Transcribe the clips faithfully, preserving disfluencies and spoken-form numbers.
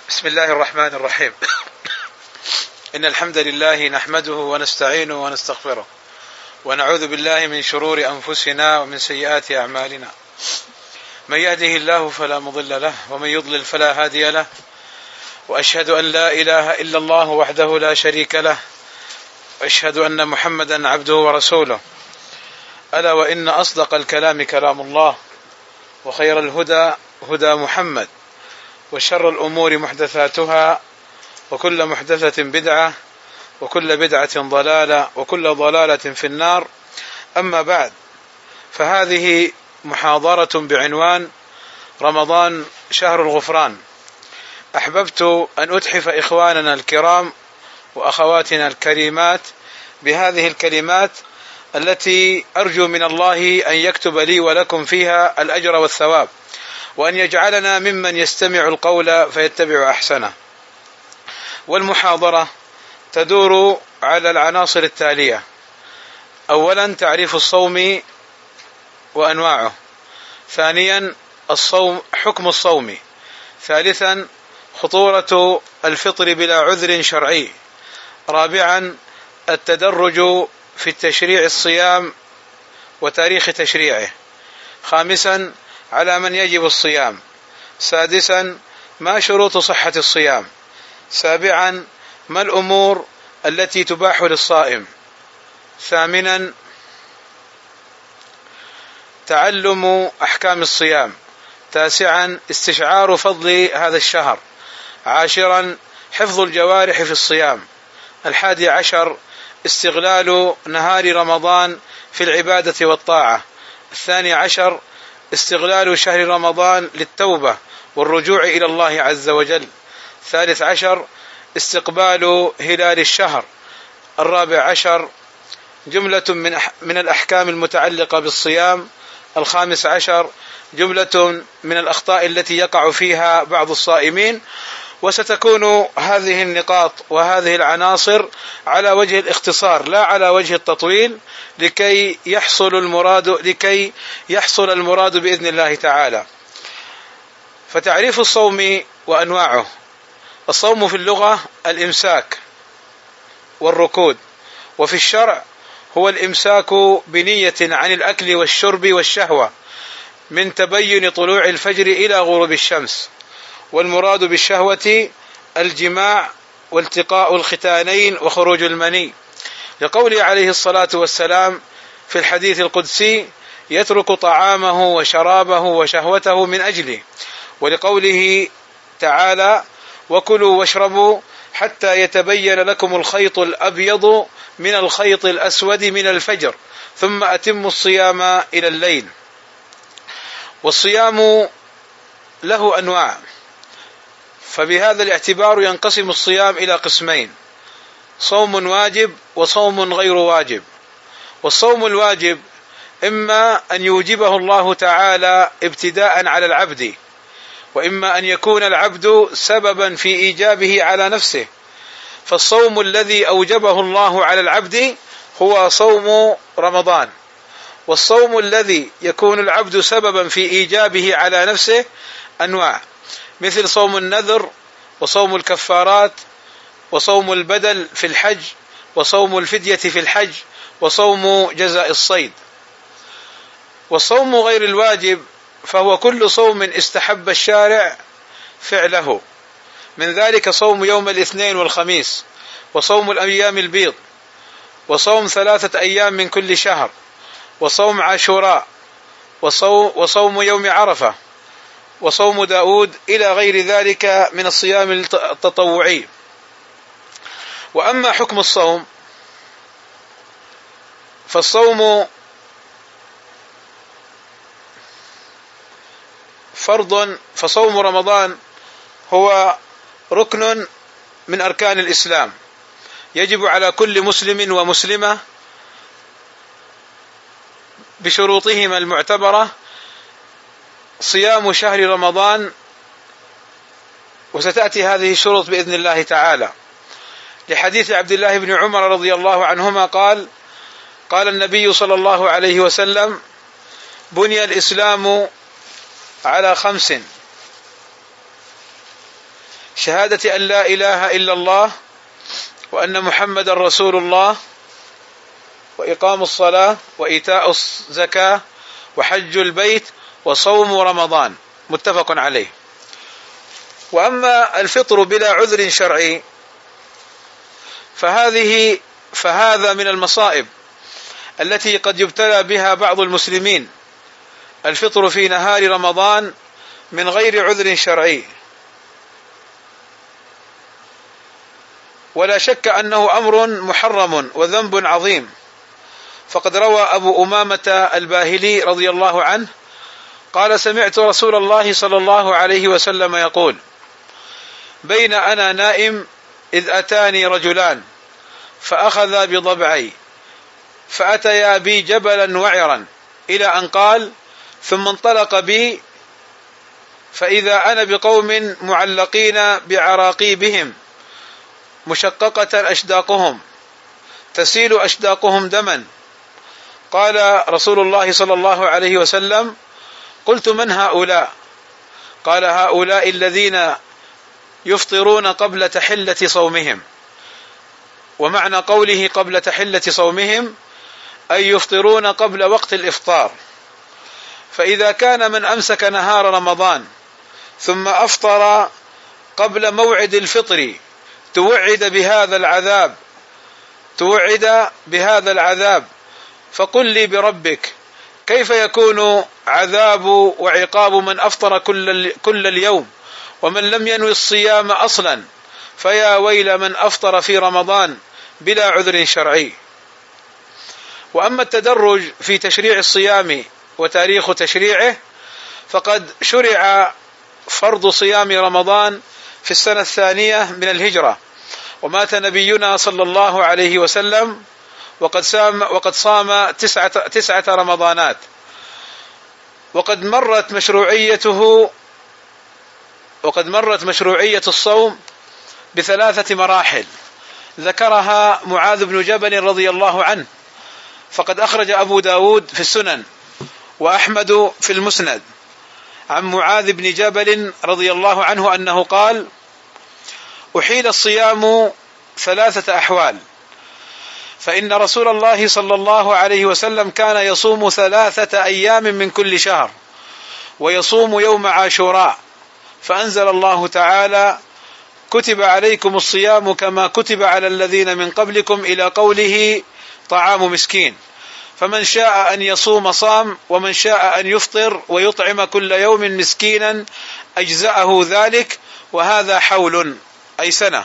بسم الله الرحمن الرحيم. إن الحمد لله نحمده ونستعينه ونستغفره ونعوذ بالله من شرور أنفسنا ومن سيئات أعمالنا. من يهده الله فلا مضل له ومن يضلل فلا هادي له، وأشهد أن لا إله إلا الله وحده لا شريك له، وأشهد أن محمدا عبده ورسوله. ألا وإن أصدق الكلام كلام الله، وخير الهدى هدى محمد، وشر الأمور محدثاتها، وكل محدثة بدعة، وكل بدعة ضلالة، وكل ضلالة في النار. أما بعد، فهذه محاضرة بعنوان رمضان شهر الغفران. أحببت أن أتحف إخواننا الكرام وأخواتنا الكريمات بهذه الكلمات التي أرجو من الله أن يكتب لي ولكم فيها الأجر والثواب، وأن يجعلنا ممن يستمع القول فيتبع أحسنه. والمحاضرة تدور على العناصر التالية: أولا، تعريف الصوم وأنواعه. ثانيا، الصوم حكم الصوم. ثالثا، خطورة الفطر بلا عذر شرعي. رابعا، التدرج في التشريع الصيام وتاريخ تشريعه. خامسا، على من يجب الصيام. سادسا، ما شروط صحة الصيام. سابعا، ما الأمور التي تباح للصائم. ثامنا، تعلم أحكام الصيام. تاسعا، استشعار فضل هذا الشهر. عاشرا، حفظ الجوارح في الصيام. الحادي عشر، استغلال نهار رمضان في العبادة والطاعة. الثاني عشر، استغلال شهر رمضان للتوبة والرجوع إلى الله عز وجل. الثالث عشر، استقبال هلال الشهر. الرابع عشر، جملة من من الأحكام المتعلقة بالصيام. الخامس عشر، جملة من الأخطاء التي يقع فيها بعض الصائمين. وستكون هذه النقاط وهذه العناصر على وجه الاختصار لا على وجه التطويل، لكي يحصل المراد لكي يحصل المراد بإذن الله تعالى. فتعريف الصوم وأنواعه. الصوم في اللغة الإمساك والركود، وفي الشرع هو الإمساك بنية عن الأكل والشرب والشهوة من تبين طلوع الفجر إلى غروب الشمس. والمراد بالشهوة الجماع والتقاء الختانين وخروج المني، لقوله عليه الصلاة والسلام في الحديث القدسي: يترك طعامه وشرابه وشهوته من أجله. ولقوله تعالى: وكلوا واشربوا حتى يتبين لكم الخيط الأبيض من الخيط الأسود من الفجر ثم أتموا الصيام إلى الليل. والصيام له أنواع، فبهذا الاعتبار ينقسم الصيام إلى قسمين: صوم واجب وصوم غير واجب. والصوم الواجب إما أن يوجبه الله تعالى ابتداء على العبد، وإما أن يكون العبد سببا في إيجابه على نفسه. فالصوم الذي أوجبه الله على العبد هو صوم رمضان، والصوم الذي يكون العبد سببا في إيجابه على نفسه أنواع، مثل صوم النذر، وصوم الكفارات، وصوم البدل في الحج، وصوم الفدية في الحج، وصوم جزاء الصيد. والصوم غير الواجب فهو كل صوم استحب الشارع فعله، من ذلك صوم يوم الاثنين والخميس، وصوم الأيام البيض، وصوم ثلاثة أيام من كل شهر، وصوم عاشوراء، وصوم يوم عرفة، وصوم داود، إلى غير ذلك من الصيام التطوعي. وأما حكم الصوم فالصوم فرض، فصوم رمضان هو ركن من أركان الإسلام، يجب على كل مسلم ومسلمة بشروطهما المعتبرة صيام شهر رمضان. وستأتي هذه الشروط بإذن الله تعالى، لحديث عبد الله بن عمر رضي الله عنهما قال: قال النبي صلى الله عليه وسلم: بني الإسلام على خمس: شهادة أن لا إله إلا الله وأن محمد رسول الله، وإقام الصلاة، وإيتاء الزكاة، وحج البيت، وصوم رمضان، متفق عليه. وأما الفطر بلا عذر شرعي فهذه فهذا من المصائب التي قد يبتلى بها بعض المسلمين، الفطر في نهار رمضان من غير عذر شرعي. ولا شك أنه أمر محرم وذنب عظيم، فقد روى أبو أمامة الباهلي رضي الله عنه قال: سمعت رسول الله صلى الله عليه وسلم يقول: بين أنا نائم إذ أتاني رجلان فأخذا بضبعي فأتيا بي جبلا وعرا، إلى أن قال: ثم انطلق بي فإذا أنا بقوم معلقين بعراقيبهم مشققة أشداقهم تسيل أشداقهم دما. قال رسول الله صلى الله عليه وسلم: قلت: من هؤلاء؟ قال: هؤلاء الذين يفطرون قبل تحلة صومهم. ومعنى قوله قبل تحلة صومهم أي يفطرون قبل وقت الإفطار. فإذا كان من أمسك نهار رمضان ثم أفطر قبل موعد الفطر توعد بهذا العذاب توعد بهذا العذاب فقل لي بربك كيف يكون عذاب وعقاب من أفطر كل كل اليوم ومن لم ينوي الصيام أصلا؟ فيا ويل من أفطر في رمضان بلا عذر شرعي. وأما التدرج في تشريع الصيام وتاريخ تشريعه فقد شرع فرض صيام رمضان في السنة الثانية من الهجرة، ومات نبينا صلى الله عليه وسلم وقد صام وقد صام تسعة, تسعة رمضانات، وقد مرت مشروعيته وقد مرت مشروعية الصوم بثلاثة مراحل ذكرها معاذ بن جبل رضي الله عنه. فقد أخرج أبو داود في السنن وأحمد في المسند عن معاذ بن جبل رضي الله عنه أنه قال: أحيل الصيام ثلاثة أحوال، فإن رسول الله صلى الله عليه وسلم كان يصوم ثلاثة أيام من كل شهر ويصوم يوم عاشوراء، فأنزل الله تعالى: كتب عليكم الصيام كما كتب على الذين من قبلكم، إلى قوله: طعام مسكين، فمن شاء أن يصوم صام، ومن شاء أن يفطر ويطعم كل يوم مسكينا أجزأه ذلك، وهذا حول أي سنة.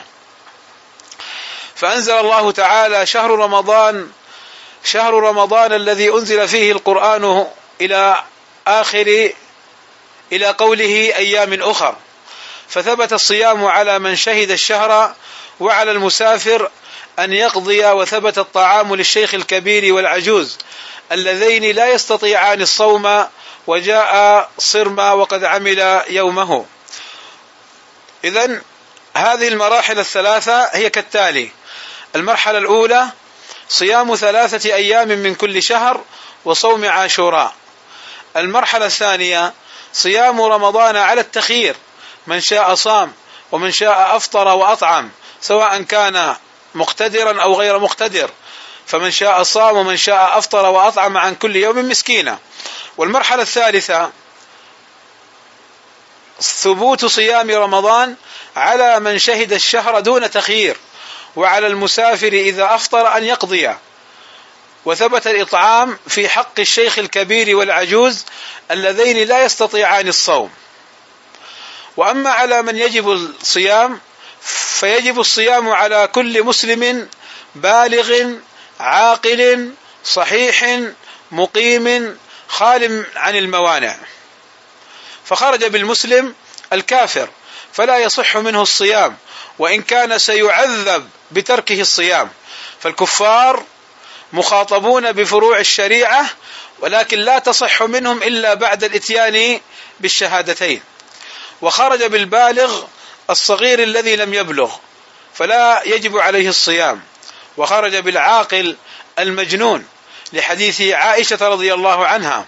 فأنزل الله تعالى: شهر رمضان شهر رمضان الذي أنزل فيه القرآن إلى آخر إلى قوله: أيام أخر، فثبت الصيام على من شهد الشهر وعلى المسافر أن يقضي، وثبت الطعام للشيخ الكبير والعجوز اللذين لا يستطيعان الصوم، وجاء صرما وقد عمل يومه. إذن هذه المراحل الثلاثة هي كالتالي: المرحلة الأولى صيام ثلاثة أيام من كل شهر وصوم عاشوراء. المرحلة الثانية صيام رمضان على التخيير، من شاء صام ومن شاء أفطر وأطعم، سواء كان مقتدرا أو غير مقتدر، فمن شاء صام ومن شاء أفطر وأطعم عن كل يوم مسكينا. والمرحلة الثالثة ثبوت صيام رمضان على من شهد الشهر دون تخيير، وعلى المسافر إذا أفطر أن يقضي، وثبت الإطعام في حق الشيخ الكبير والعجوز اللذين لا يستطيعان الصوم. وأما على من يجب الصيام فيجب الصيام على كل مسلم بالغ عاقل صحيح مقيم خال عن الموانع. فخرج بالمسلم الكافر فلا يصح منه الصيام، وإن كان سيعذب بتركه الصيام، فالكفار مخاطبون بفروع الشريعة، ولكن لا تصح منهم إلا بعد الإتيان بالشهادتين. وخرج بالبالغ الصغير الذي لم يبلغ فلا يجب عليه الصيام. وخرج بالعاقل المجنون لحديث عائشة رضي الله عنها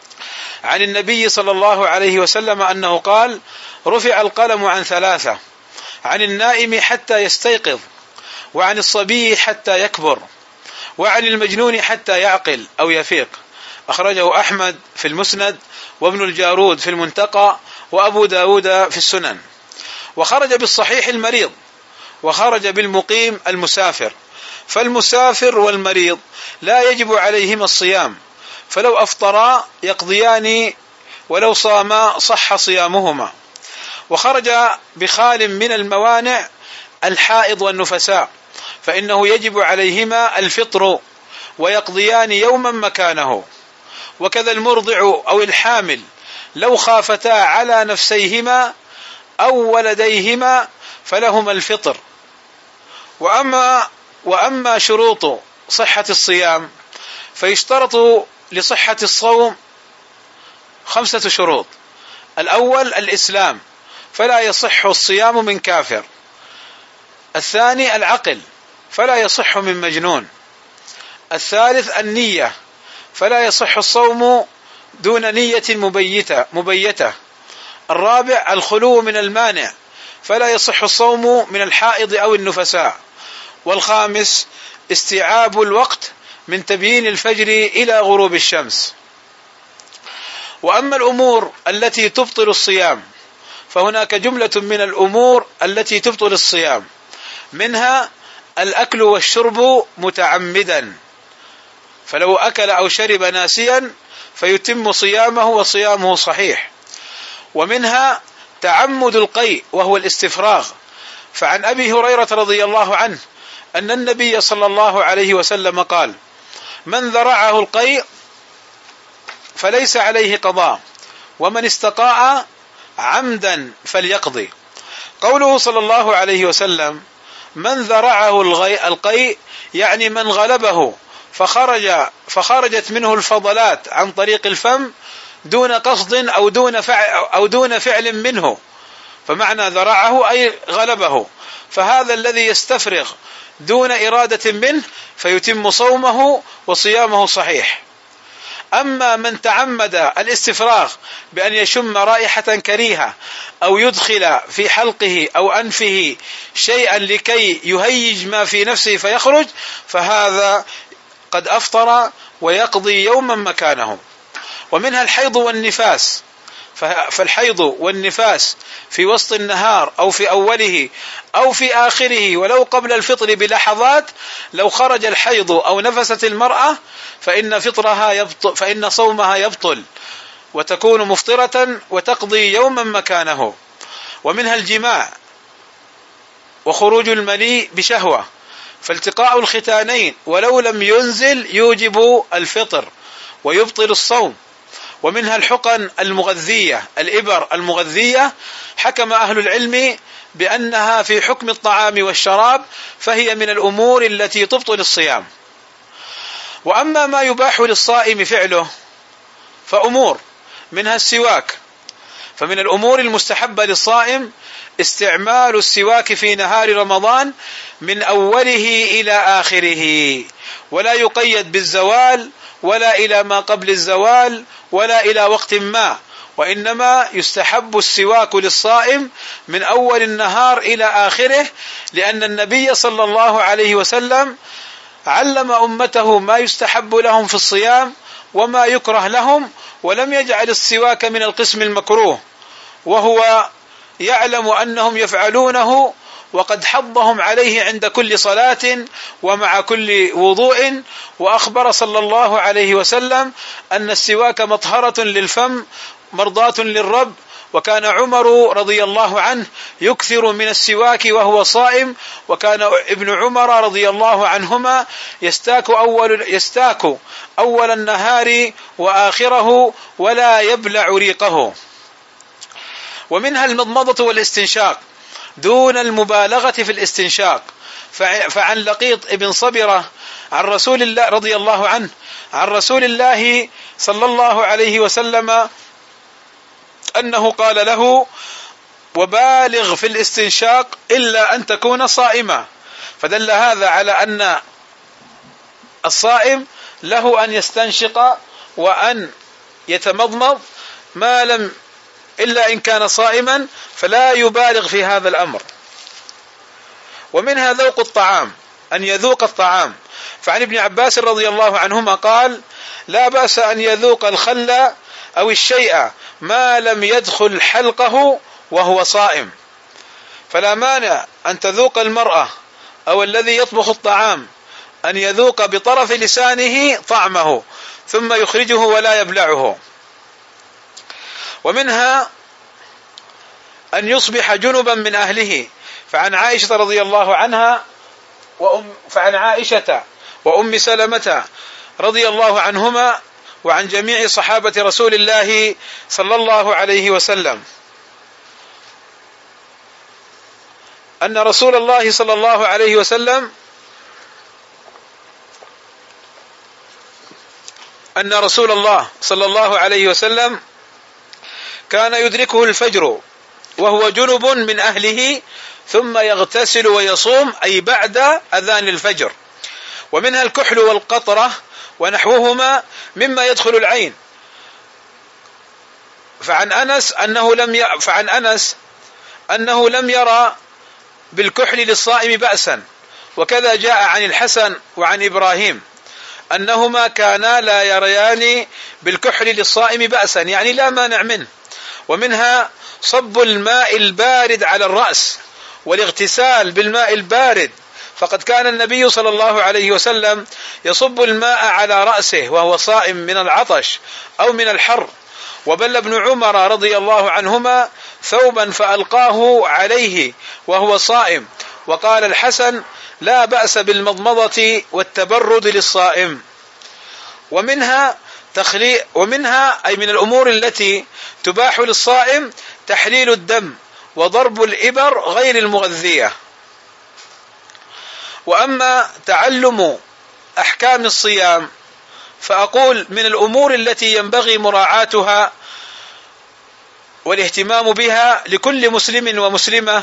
عن النبي صلى الله عليه وسلم أنه قال: رفع القلم عن ثلاثة: عن النائم حتى يستيقظ، وعن الصبي حتى يكبر، وعن المجنون حتى يعقل أو يفيق. أخرجه أحمد في المسند، وابن الجارود في المنتقى، وأبو داود في السنن. وخرج بالصحيح المريض، وخرج بالمقيم المسافر. فالمسافر والمريض لا يجب عليهما الصيام، فلو أفطرا يقضيان، ولو صاما صح صيامهما. وخرج بخال من الموانع الحائض والنفساء، فإنه يجب عليهما الفطر ويقضيان يوما مكانه. وكذا المرضع أو الحامل لو خافتا على نفسيهما أو ولديهما فلهما الفطر. وأما, وأما شروط صحة الصيام فيشترط لصحة الصوم خمسة شروط. الأول الإسلام، فلا يصح الصيام من كافر. الثاني العقل، فلا يصح من مجنون. الثالث النية، فلا يصح الصوم دون نية مبيتة مبيتة. الرابع الخلو من المانع، فلا يصح الصوم من الحائض أو النفساء. والخامس استيعاب الوقت من تبيين الفجر إلى غروب الشمس. وأما الأمور التي تبطل الصيام فهناك جملة من الأمور التي تبطل الصيام، منها الأكل والشرب متعمدا، فلو أكل أو شرب ناسيا فيتم صيامه وصيامه صحيح. ومنها تعمد القيء وهو الاستفراغ، فعن أبي هريرة رضي الله عنه أن النبي صلى الله عليه وسلم قال: من ذرعه القيء فليس عليه قضاء، ومن استقاء عمدا فليقضي. قوله صلى الله عليه وسلم من ذرعه القيء يعني من غلبه فخرج فخرجت منه الفضلات عن طريق الفم دون قصد أو دون فعل أو دون فعل منه، فمعنى ذرعه أي غلبه، فهذا الذي يستفرغ دون إرادة منه فيتم صومه وصيامه صحيح. أما من تعمد الاستفراغ بأن يشم رائحة كريهة أو يدخل في حلقه أو أنفه شيئا لكي يهيج ما في نفسه فيخرج، فهذا قد أفطر ويقضي يوما مكانه. ومنها الحيض والنفاس، فالحيض والنفاس في وسط النهار أو في أوله أو في آخره ولو قبل الفطر بلحظات، لو خرج الحيض أو نفست المرأة فإن فطرها يبطل، فإن صومها يبطل وتكون مفطرة وتقضي يوما مكانه. ومنها الجماع وخروج المني بشهوة، فالتقاء الختانين ولو لم ينزل يوجب الفطر ويبطل الصوم. ومنها الحقن المغذية، الإبر المغذية، حكم أهل العلم بأنها في حكم الطعام والشراب، فهي من الأمور التي تبطل الصيام. وأما ما يباح للصائم فعله فأمور، منها السواك، فمن الأمور المستحبة للصائم استعمال السواك في نهار رمضان من أوله إلى آخره، ولا يقيد بالزوال ولا إلى ما قبل الزوال ولا إلى وقت ما، وإنما يستحب السواك للصائم من أول النهار إلى آخره، لأن النبي صلى الله عليه وسلم علم أمته ما يستحب لهم في الصيام وما يكره لهم، ولم يجعل السواك من القسم المكروه، وهو يعلم أنهم يفعلونه، وقد حضهم عليه عند كل صلاة ومع كل وضوء. وأخبر صلى الله عليه وسلم أن السواك مطهرة للفم مرضاة للرب. وكان عمر رضي الله عنه يكثر من السواك وهو صائم، وكان ابن عمر رضي الله عنهما يستاك أول, يستاك أول النهار وآخره ولا يبلع ريقه. ومنها المضمضة والاستنشاق دون المبالغة في الاستنشاق، فعن لقيط ابن صبرة عن رسول الله رضي الله عنه عن رسول الله صلى الله عليه وسلم أنه قال له: وبالغ في الاستنشاق إلا أن تكون صائما. فدل هذا على أن الصائم له أن يستنشق وأن يتمضمض ما لم إلا إن كان صائما، فلا يبالغ في هذا الأمر. ومنها ذوق الطعام، أن يذوق الطعام. فعن ابن عباس رضي الله عنهما قال: لا بأس أن يذوق الخل أو الشيء ما لم يدخل حلقه وهو صائم. فلا مانع أن تذوق المرأة أو الذي يطبخ الطعام أن يذوق بطرف لسانه طعمه ثم يخرجه ولا يبلعه. ومنها أن يصبح جنبا من أهله. فعن عائشة رضي الله عنها وأم فعن عائشة وأم سلمة رضي الله عنهما وعن جميع صحابة رسول الله صلى الله عليه وسلم أن رسول الله صلى الله عليه وسلم أن رسول الله صلى الله عليه وسلم كان يدركه الفجر وهو جنب من أهله ثم يغتسل ويصوم، أي بعد أذان الفجر. ومنها الكحل والقطرة ونحوهما مما يدخل العين. فعن أنس أنه لم ي... فعن أنس أنه لم يرى بالكحل للصائم بأسا، وكذا جاء عن الحسن وعن إبراهيم أنهما كانا لا يريان بالكحل للصائم بأسا، يعني لا مانع منه. ومنها صب الماء البارد على الرأس والاغتسال بالماء البارد، فقد كان النبي صلى الله عليه وسلم يصب الماء على رأسه وهو صائم من العطش أو من الحر. وبل ابن عمر رضي الله عنهما ثوبا فألقاه عليه وهو صائم. وقال الحسن: لا بأس بالمضمضة والتبرد للصائم. ومنها تخلي ومنها أي من الأمور التي تباح للصائم تحليل الدم وضرب الإبر غير المغذية. وأما تعلم أحكام الصيام فأقول من الأمور التي ينبغي مراعاتها والاهتمام بها لكل مسلم ومسلمة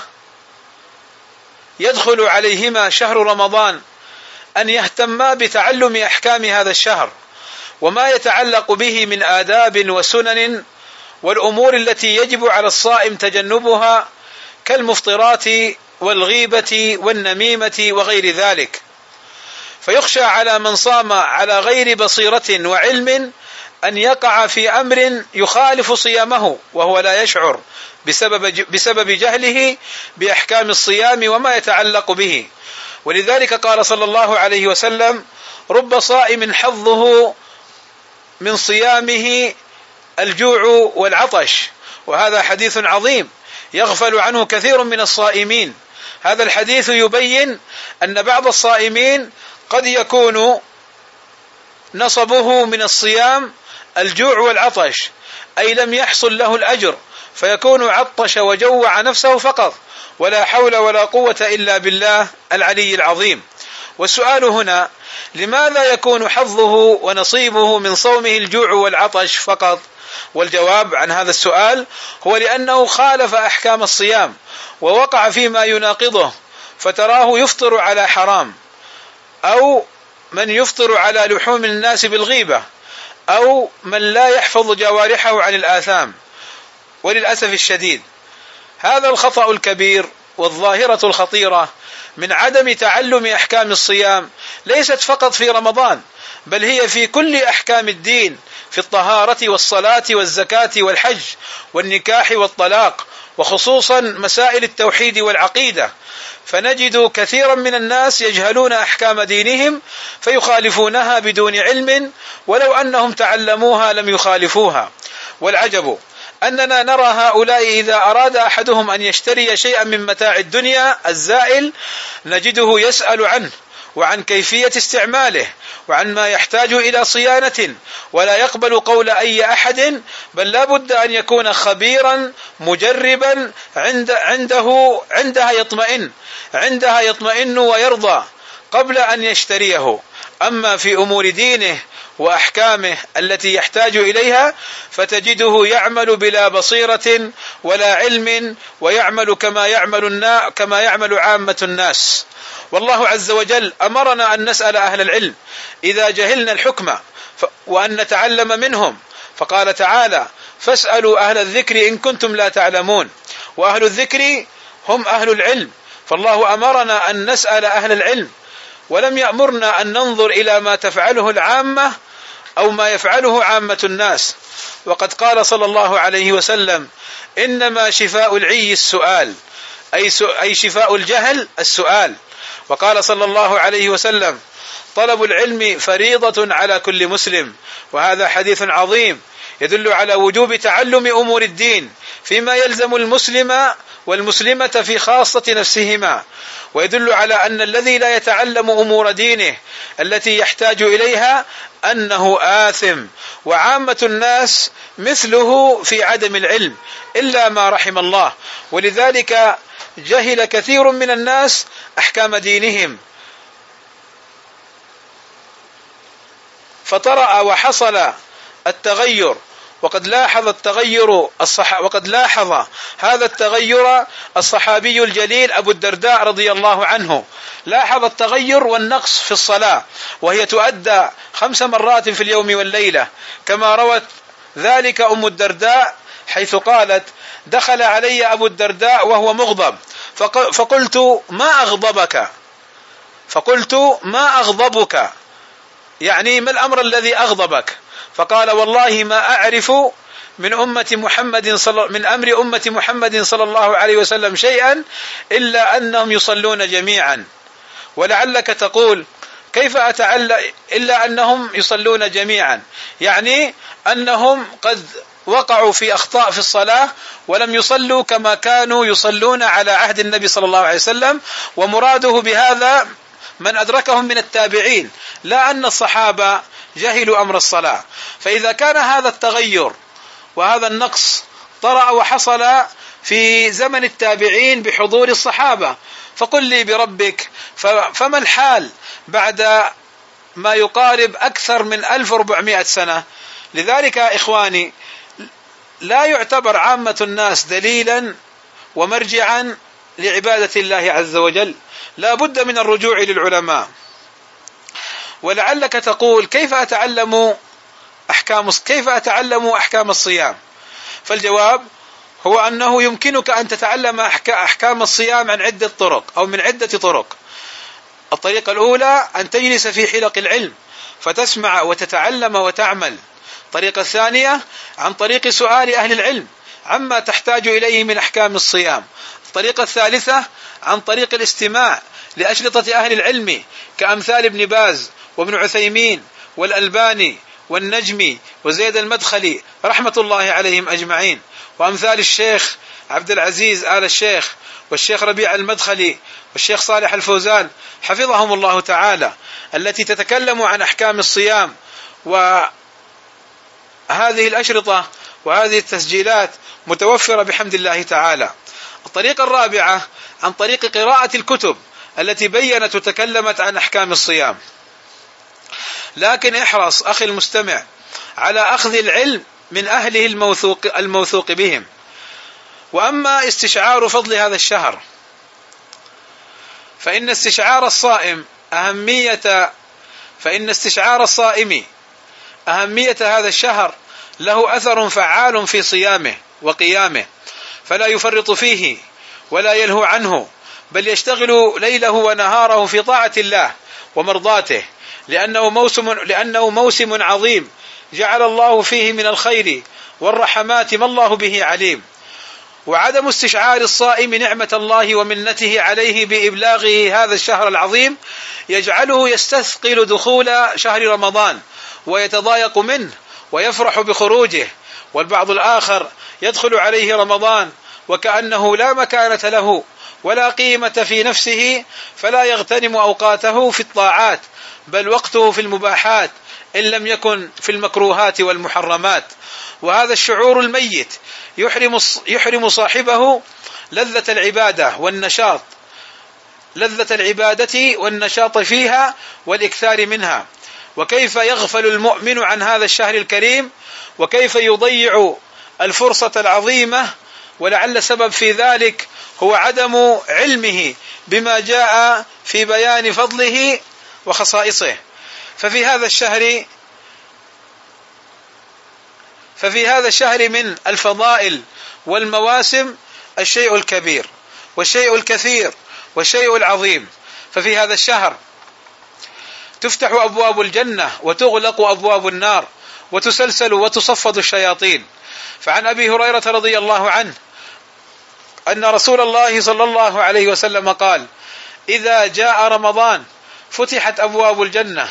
يدخل عليهما شهر رمضان أن يهتما بتعلم أحكام هذا الشهر وما يتعلق به من آداب وسنن والأمور التي يجب على الصائم تجنبها كالمفطرات والغيبة والنميمة وغير ذلك. فيخشى على من صام على غير بصيرة وعلم أن يقع في أمر يخالف صيامه وهو لا يشعر بسبب بسبب جهله بأحكام الصيام وما يتعلق به. ولذلك قال صلى الله عليه وسلم: رب صائم حظه من صيامه الجوع والعطش. وهذا حديث عظيم يغفل عنه كثير من الصائمين. هذا الحديث يبين أن بعض الصائمين قد يكون نصبه من الصيام الجوع والعطش، أي لم يحصل له الأجر، فيكون عطش وجوع نفسه فقط، ولا حول ولا قوة إلا بالله العلي العظيم. والسؤال هنا: لماذا يكون حظه ونصيبه من صومه الجوع والعطش فقط؟ والجواب عن هذا السؤال هو لأنه خالف أحكام الصيام ووقع فيما يناقضه، فتراه يفطر على حرام، أو من يفطر على لحوم الناس بالغيبة، أو من لا يحفظ جوارحه عن الآثام. وللأسف الشديد هذا الخطأ الكبير والظاهرة الخطيرة من عدم تعلم أحكام الصيام ليست فقط في رمضان، بل هي في كل أحكام الدين، في الطهارة والصلاة والزكاة والحج والنكاح والطلاق، وخصوصا مسائل التوحيد والعقيدة. فنجد كثيرا من الناس يجهلون أحكام دينهم فيخالفونها بدون علم، ولو أنهم تعلموها لم يخالفوها. والعجب أننا نرى هؤلاء إذا أراد أحدهم أن يشتري شيئا من متاع الدنيا الزائل نجده يسأل عنه وعن كيفية استعماله وعن ما يحتاج إلى صيانة، ولا يقبل قول أي أحد، بل لا بد أن يكون خبيرا مجربا عند عنده عندها يطمئن عندها يطمئن ويرضى قبل أن يشتريه. أما في أمور دينه وأحكامه التي يحتاج إليها فتجده يعمل بلا بصيرة ولا علم، ويعمل كما يعمل النا كما يعمل عامة الناس. والله عز وجل أمرنا أن نسأل أهل العلم إذا جهلنا الحكم وأن نتعلم منهم، فقال تعالى: فاسألوا أهل الذكر إن كنتم لا تعلمون. وأهل الذكر هم أهل العلم، فالله أمرنا أن نسأل أهل العلم، ولم يأمرنا أن ننظر إلى ما تفعله العامة أو ما يفعله عامة الناس. وقد قال صلى الله عليه وسلم: إنما شفاء العي السؤال، أي شفاء الجهل السؤال. وقال صلى الله عليه وسلم: طلب العلم فريضة على كل مسلم. وهذا حديث عظيم يدل على وجوب تعلم أمور الدين فيما يلزم المسلم والمسلمة في خاصة نفسهما، ويدل على أن الذي لا يتعلم أمور دينه التي يحتاج إليها أنه آثم، وعامة الناس مثله في عدم العلم إلا ما رحم الله. ولذلك جهل كثير من الناس أحكام دينهم، فطرأ وحصل التغير. وقد لاحظ التغير الصح... وقد لاحظ هذا التغير الصحابي الجليل أبو الدرداء رضي الله عنه، لاحظ التغير والنقص في الصلاة، وهي تؤدى خمس مرات في اليوم والليلة، كما روت ذلك أم الدرداء حيث قالت: دخل علي أبو الدرداء وهو مغضب، فق... فقلت: ما أغضبك؟ فقلت: ما أغضبك؟ يعني ما الأمر الذي أغضبك؟ فقال: والله ما أعرف من أمة محمد صل... من أمر أمة محمد صلى الله عليه وسلم شيئا إلا أنهم يصلون جميعا. ولعلك تقول: كيف أتعلم إلا أنهم يصلون جميعا؟ يعني أنهم قد وقعوا في أخطاء في الصلاة ولم يصلوا كما كانوا يصلون على عهد النبي صلى الله عليه وسلم. ومراده بهذا من أدركهم من التابعين، لا أن الصحابة جهلوا أمر الصلاة. فإذا كان هذا التغير وهذا النقص طرأ وحصل في زمن التابعين بحضور الصحابة، فقل لي بربك فما الحال بعد ما يقارب أكثر من ألف وأربعمائة سنة؟ لذلك إخواني، لا يعتبر عامة الناس دليلا ومرجعا لعبادة الله عز وجل، لا بد من الرجوع للعلماء. ولعلك تقول: كيف أتعلم أحكام كيف أتعلم أحكام الصيام؟ فالجواب هو أنه يمكنك أن تتعلم أحكام الصيام عن عدة طرق أو من عدة طرق. الطريقة الأولى أن تجلس في حلق العلم فتسمع وتتعلم وتعمل. الطريقة الثانية عن طريق سؤال أهل العلم عما تحتاج إليه من أحكام الصيام. الطريقة الثالثة عن طريق الاستماع لأشرطة أهل العلم كأمثال ابن باز وابن عثيمين والألباني والنجمي وزيد المدخلي رحمة الله عليهم أجمعين، وأمثال الشيخ عبد العزيز آل الشيخ والشيخ ربيع المدخلي والشيخ صالح الفوزان حفظهم الله تعالى، التي تتكلم عن أحكام الصيام. وهذه الأشرطة وهذه التسجيلات متوفرة بحمد الله تعالى. الطريقة الرابعة عن طريق قراءة الكتب التي بيّنت وتكلمت عن أحكام الصيام. لكن احرص أخي المستمع على أخذ العلم من أهله الموثوق, الموثوق بهم. وأما استشعار فضل هذا الشهر، فإن استشعار الصائم أهمية فإن استشعار الصائم أهمية هذا الشهر له أثر فعال في صيامه وقيامه، فلا يفرط فيه ولا يلهو عنه، بل يشتغل ليله ونهاره في طاعة الله ومرضاته، لأنه موسم, لأنه موسم عظيم جعل الله فيه من الخير والرحمات ما الله به عليم. وعدم استشعار الصائم نعمة الله ومنته عليه بإبلاغه هذا الشهر العظيم يجعله يستثقل دخول شهر رمضان ويتضايق منه ويفرح بخروجه. والبعض الآخر يدخل عليه رمضان وكأنه لا مكانة له ولا قيمة في نفسه، فلا يغتنم أوقاته في الطاعات، بل وقته في المباحات إن لم يكن في المكروهات والمحرمات. وهذا الشعور الميت يحرم يحرم صاحبه لذة العبادة والنشاط لذة العبادة والنشاط فيها والإكثار منها. وكيف يغفل المؤمن عن هذا الشهر الكريم، وكيف يضيع الفرصة العظيمة، ولعل السبب في ذلك هو عدم علمه بما جاء في بيان فضله وخصائصه. ففي هذا الشهر ففي هذا الشهر من الفضائل والمواسم الشيء الكبير والشيء الكثير والشيء العظيم. ففي هذا الشهر تفتح أبواب الجنة وتغلق أبواب النار وتسلسل وتصفد الشياطين. فعن أبي هريرة رضي الله عنه أن رسول الله صلى الله عليه وسلم قال: إذا جاء رمضان فتحت أبواب الجنة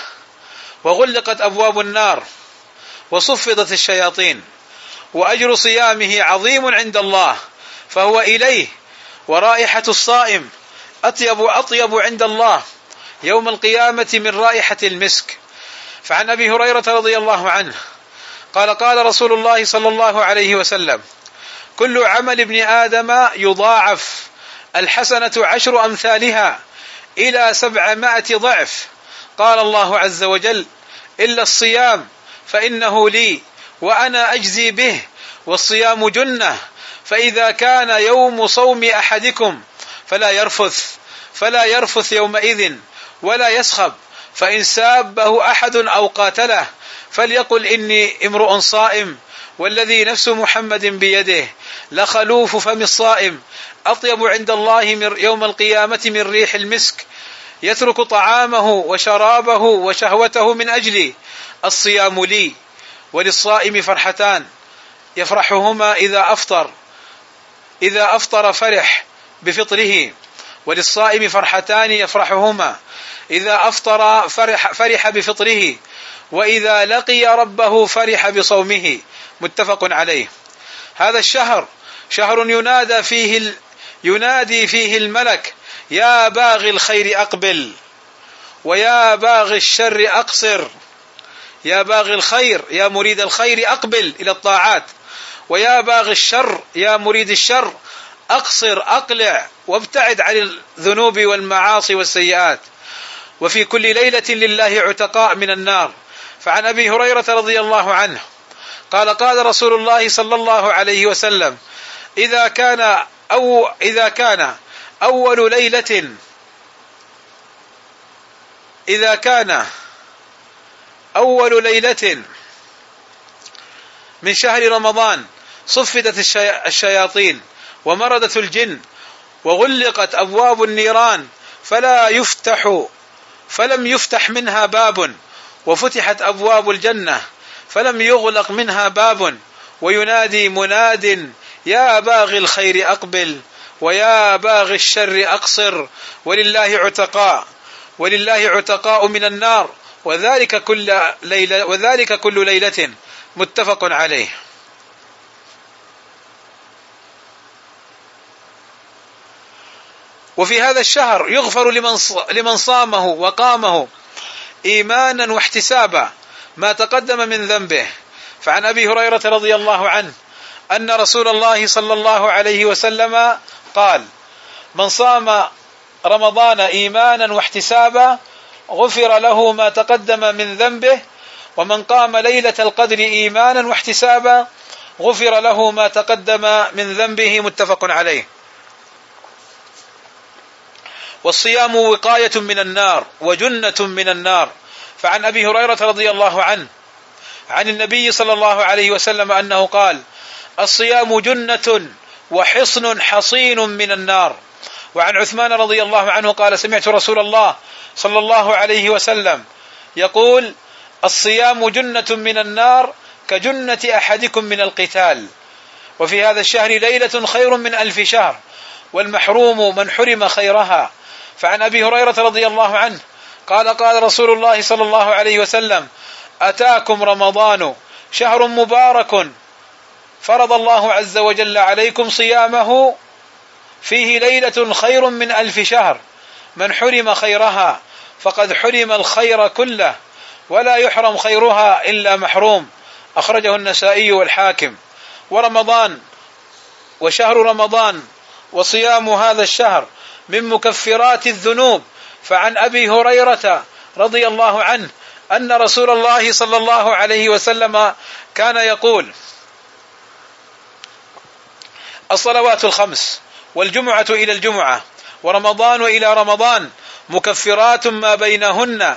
وغلقت أبواب النار وصفدت الشياطين، وأجر صيامه عظيم عند الله، فهو إليه ورائحة الصائم أطيب أطيب عند الله يوم القيامة من رائحة المسك. فعن أبي هريرة رضي الله عنه قال: قال رسول الله صلى الله عليه وسلم: كل عمل ابن آدم يضاعف، الحسنة عشر أمثالها إلى سبعمائة ضعف. قال الله عز وجل: إلا الصيام فإنه لي وأنا أجزي به، والصيام جنة، فإذا كان يوم صوم أحدكم فلا يرفث فلا يرفث يومئذ ولا يسخب، فإن سابه أحد أو قاتله فليقل إني امرؤ صائم، والذي نفس محمد بيده لخلوف فم الصائم أطيب عند الله من يوم القيامة من ريح المسك، يترك طعامه وشرابه وشهوته من أجلي. الصيام لي وللصائم فرحتان يفرحهما إذا أفطر إذا أفطر فرح بفطره، وللصائم فرحتان يفرحهما إذا أفطر فرح, فرح بفطره، وإذا لقي ربه فرح بصومه. متفق عليه. هذا الشهر شهر ينادى فيه ينادي فيه الملك: يا باغي الخير أقبل، ويا باغي الشر أقصر. يا باغي الخير، يا مريد الخير، أقبل إلى الطاعات، ويا باغي الشر، يا مريد الشر، أقصر أقلع وابتعد عن الذنوب والمعاصي والسيئات. وفي كل ليلة لله عتقاء من النار. فعن أبي هريرة رضي الله عنه قال: قال رسول الله صلى الله عليه وسلم: إذا كان أو إذا كان أول ليلة إذا كان أول ليلة من شهر رمضان صفدت الشياطين ومردت الجن وغلقت أبواب النيران فلا يفتح فلم يفتح منها باب، وفتحت أبواب الجنة فلم يغلق منها باب، وينادي مناد: يا باغي الخير أقبل، ويا باغي الشر أقصر. ولله عتقاء ولله عتقاء من النار، وذلك كل ليلة وذلك كل ليلة. متفق عليه. وفي هذا الشهر يغفر لمن صامه وقامه إيمانا واحتسابا ما تقدم من ذنبه. فعن أبي هريرة رضي الله عنه أن رسول الله صلى الله عليه وسلم قال: من صام رمضان إيمانا واحتسابا غفر له ما تقدم من ذنبه، ومن قام ليلة القدر إيمانا واحتسابا غفر له ما تقدم من ذنبه. متفق عليه. والصيام وقاية من النار وجنة من النار. فعن أبي هريرة رضي الله عنه عن النبي صلى الله عليه وسلم أنه قال: الصيام جنة وحصن حصين من النار. وعن عثمان رضي الله عنه قال: سمعت رسول الله صلى الله عليه وسلم يقول: الصيام جنة من النار كجنة أحدكم من القتال. وفي هذا الشهر ليلة خير من ألف شهر، والمحروم من حرم خيرها. فعن أبي هريرة رضي الله عنه قال: قال رسول الله صلى الله عليه وسلم: أتاكم رمضان شهر مبارك فرض الله عز وجل عليكم صيامه، فيه ليلة خير من ألف شهر، من حرم خيرها فقد حرم الخير كله، ولا يحرم خيرها إلا محروم. أخرجه النسائي والحاكم. ورمضان وشهر رمضان وصيام هذا الشهر من مكفرات الذنوب. فعن أبي هريرة رضي الله عنه أن رسول الله صلى الله عليه وسلم كان يقول: الصلوات الخمس والجمعة إلى الجمعة ورمضان إلى رمضان مكفرات ما بينهن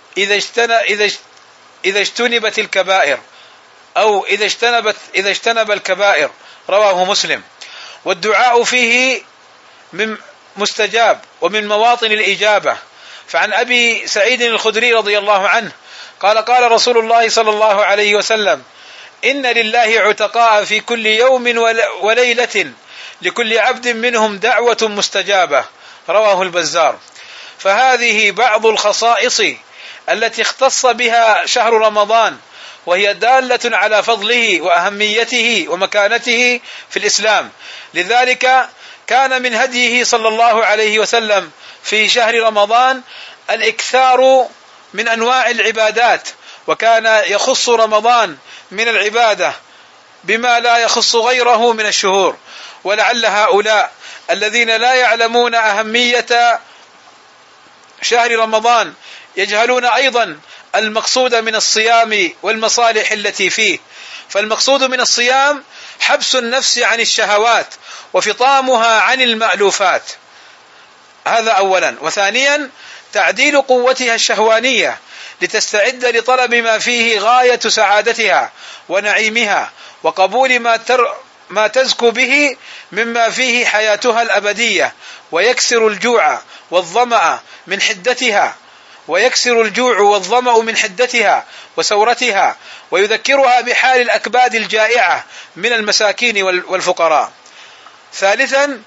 إذا اجتنبت الكبائر، أو إذا اجتنبت إذا اجتنب الكبائر. رواه مسلم. والدعاء فيه من مستجاب ومن مواطن الإجابة. فعن أبي سعيد الخدري رضي الله عنه قال قال رسول الله صلى الله عليه وسلم: إن لله عتقاء في كل يوم وليلة لكل عبد منهم دعوة مستجابة. رواه البزار. فهذه بعض الخصائص التي اختص بها شهر رمضان، وهي دالة على فضله وأهميته ومكانته في الإسلام. لذلك كان من هديه صلى الله عليه وسلم في شهر رمضان الإكثار من أنواع العبادات، وكان يخص رمضان من العبادة بما لا يخص غيره من الشهور. ولعل هؤلاء الذين لا يعلمون أهمية شهر رمضان يجهلون أيضا المقصود من الصيام والمصالح التي فيه. فالمقصود من الصيام حبس النفس عن الشهوات وفطامها عن المألوفات، هذا أولا. وثانيا تعديل قوتها الشهوانية لتستعد لطلب ما فيه غاية سعادتها ونعيمها وقبول ما تر ما تزكو به مما فيه حياتها الأبدية، ويكسر الجوع والظمأ من حدتها ويكسر الجوع والظمأ من حدتها وسورتها، ويذكرها بحال الأكباد الجائعة من المساكين والفقراء. ثالثا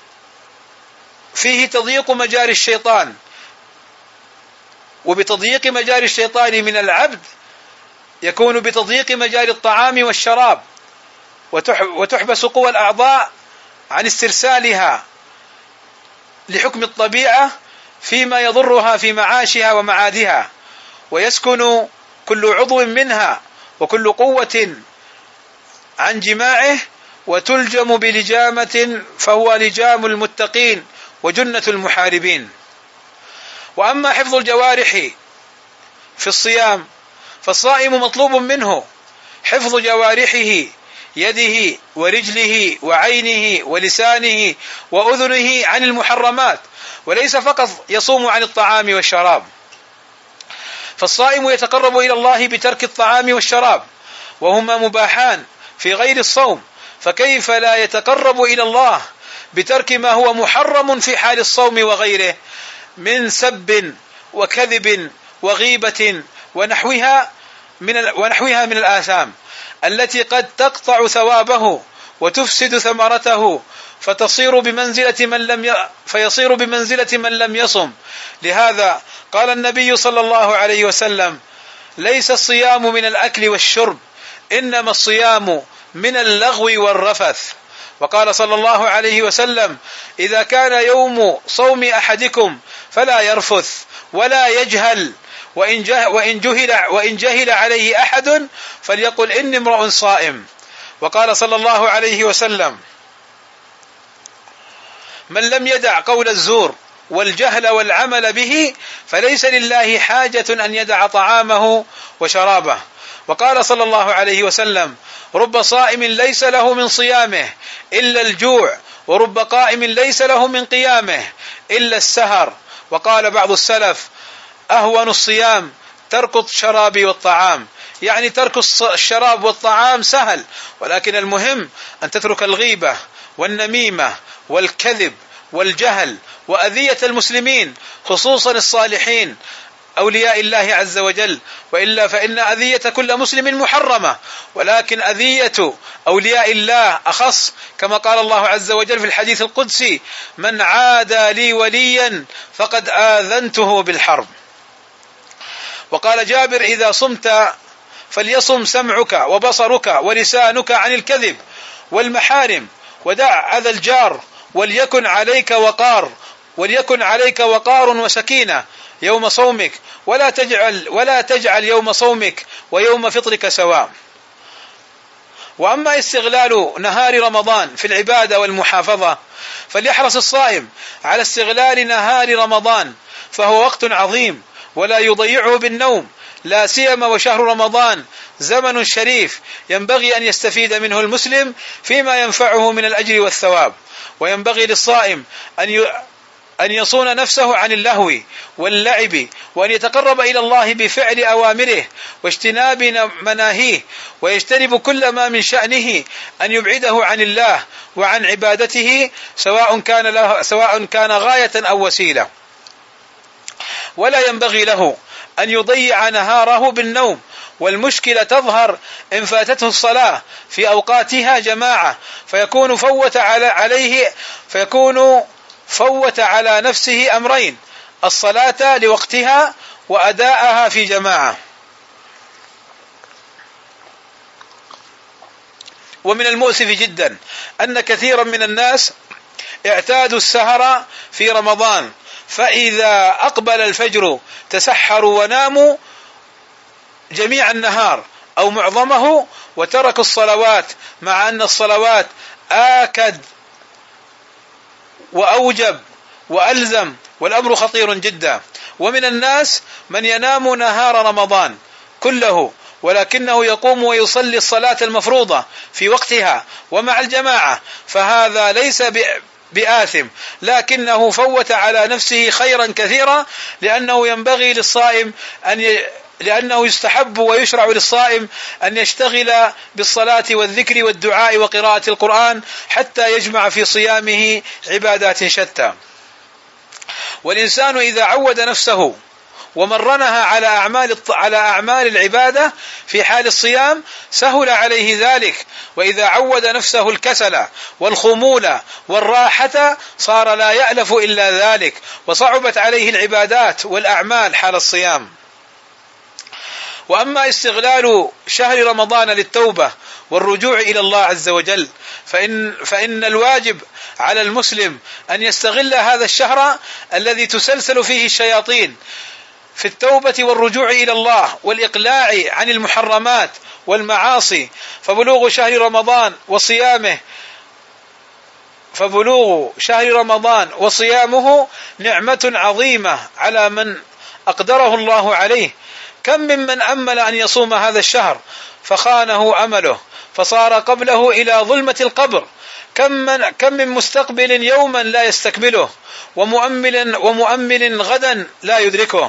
فيه تضييق مجاري الشيطان، وبتضييق مجاري الشيطان من العبد يكون بتضييق مجاري الطعام والشراب، وتحبس قوى الأعضاء عن استرسالها لحكم الطبيعة فيما يضرها في معاشها ومعادها، ويسكن كل عضو منها وكل قوة عن جماعه، وتلجم بلجامة فهو لجام المتقين وجنة المحاربين. وأما حفظ الجوارح في الصيام فالصائم مطلوب منه حفظ جوارحه، يده ورجله وعينه ولسانه وأذنه عن المحرمات، وليس فقط يصوم عن الطعام والشراب. فالصائم يتقرب إلى الله بترك الطعام والشراب وهما مباحان في غير الصوم، فكيف لا يتقرب إلى الله بترك ما هو محرم في حال الصوم وغيره من سب وكذب وغيبة ونحوها من ونحوها من الآثام التي قد تقطع ثوابه وتفسد ثمرته، فتصير بمنزلة من لم ي... فيصير بمنزلة من لم يصم. لهذا قال النبي صلى الله عليه وسلم: ليس الصيام من الأكل والشرب، إنما الصيام من اللغو والرفث. وقال صلى الله عليه وسلم: إذا كان يوم صوم أحدكم فلا يرفث ولا يجهل، وإن جهل, وإن جهل, وإن جهل عليه أحد فليقل إني امرؤ صائم. وقال صلى الله عليه وسلم: من لم يدع قول الزور والجهل والعمل به فليس لله حاجة أن يدع طعامه وشرابه. وقال صلى الله عليه وسلم: رب صائم ليس له من صيامه إلا الجوع، ورب قائم ليس له من قيامه إلا السهر. وقال بعض السلف: أهون الصيام ترك الشراب والطعام، يعني ترك الشراب والطعام سهل، ولكن المهم أن تترك الغيبة والنميمة والكذب والجهل وأذية المسلمين، خصوصا الصالحين أولياء الله عز وجل، وإلا فإن أذية كل مسلم محرمة، ولكن أذية أولياء الله أخص، كما قال الله عز وجل في الحديث القدسي: من عادى لي وليا فقد آذنته بالحرب. وقال جابر: إذا صمت فليصم سمعك وبصرك ولسانك عن الكذب والمحارم، ودع أذى الجار، وليكن عليك وقار وليكن عليك وقار وسكينة يوم صومك، ولا تجعل ولا تجعل يوم صومك ويوم فطرك سواء. وأما استغلال نهار رمضان في العبادة والمحافظة فليحرص الصائم على استغلال نهار رمضان، فهو وقت عظيم ولا يضيعه بالنوم، لا سيما وشهر رمضان زمن شريف ينبغي أن يستفيد منه المسلم فيما ينفعه من الأجر والثواب. وينبغي للصائم أن أن يصون نفسه عن اللهو واللعب، وأن يتقرب إلى الله بفعل أوامره واجتناب مناهيه، ويجتنب كل ما من شأنه أن يبعده عن الله وعن عبادته، سواء كان له سواء كان غاية أو وسيلة. ولا ينبغي له أن يضيع نهاره بالنوم، والمشكلة تظهر إن فاتته الصلاة في أوقاتها جماعة، فيكون فوت عليه فيكون فوت على نفسه أمرين: الصلاة لوقتها وأداءها في جماعة. ومن المؤسف جدا أن كثيرا من الناس اعتادوا السهر في رمضان، فإذا أقبل الفجر تسحروا وناموا جميع النهار أو معظمه، وتركوا الصلوات، مع أن الصلوات آكد وأوجب وألزم، والأمر خطير جدا. ومن الناس من ينام نهار رمضان كله، ولكنه يقوم ويصلي الصلاة المفروضة في وقتها ومع الجماعة، فهذا ليس بآثم، لكنه فوت على نفسه خيرا كثيرا، لأنه ينبغي للصائم أن ي... لأنه يستحب ويشرع للصائم أن يشتغل بالصلاة والذكر والدعاء وقراءة القرآن حتى يجمع في صيامه عبادات شتى. والإنسان إذا عود نفسه ومرنها على أعمال على أعمال العبادة في حال الصيام سهل عليه ذلك، وإذا عود نفسه الكسل والخمول والراحة صار لا يألف إلا ذلك، وصعبت عليه العبادات والأعمال حال الصيام. وأما استغلال شهر رمضان للتوبة والرجوع إلى الله عز وجل، فإن, فإن الواجب على المسلم أن يستغل هذا الشهر الذي تسلسل فيه الشياطين في التوبة والرجوع إلى الله والإقلاع عن المحرمات والمعاصي. فبلوغ شهر رمضان وصيامه فبلوغ شهر رمضان وصيامه نعمة عظيمة على من أقدره الله عليه. كم ممن أمل أن يصوم هذا الشهر فخانه أمله فصار قبله إلى ظلمة القبر، كم من, كم من مستقبل يوما لا يستكمله، ومؤمل, ومؤمل غدا لا يدركه.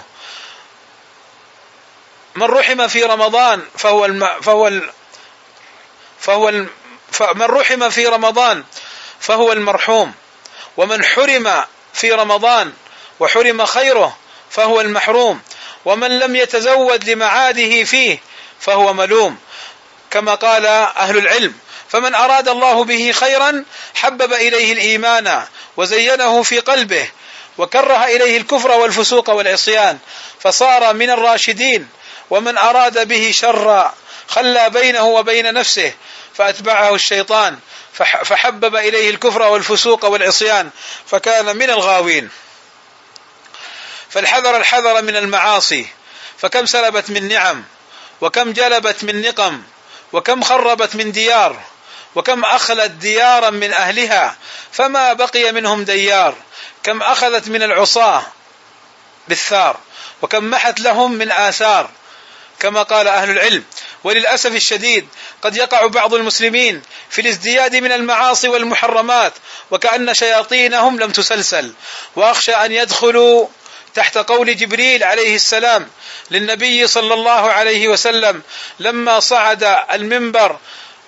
من رحم في رمضان فهو الم فهو ال فهو ال من رحم في رمضان فهو المرحوم، ومن حرم في رمضان وحرم خيره فهو المحروم، ومن لم يتزود لمعاده فيه فهو ملوم، كما قال أهل العلم: فمن أراد الله به خيرا حبب إليه الإيمان وزينه في قلبه، وكره إليه الكفر والفسوق والعصيان فصار من الراشدين. ومن أراد به شرا خلى بينه وبين نفسه فأتبعه الشيطان فحبب إليه الكفر والفسوق والعصيان فكان من الغاوين. فالحذر الحذر من المعاصي، فكم سلبت من نعم، وكم جلبت من نقم، وكم خربت من ديار، وكم أخلت ديارا من أهلها فما بقي منهم ديار، كم أخذت من العصاة بالثار، وكم محت لهم من آثار، كما قال أهل العلم. وللأسف الشديد قد يقع بعض المسلمين في الازدياد من المعاصي والمحرمات وكأن شياطينهم لم تسلسل، وأخشى أن يدخلوا تحت قول جبريل عليه السلام للنبي صلى الله عليه وسلم لما صعد المنبر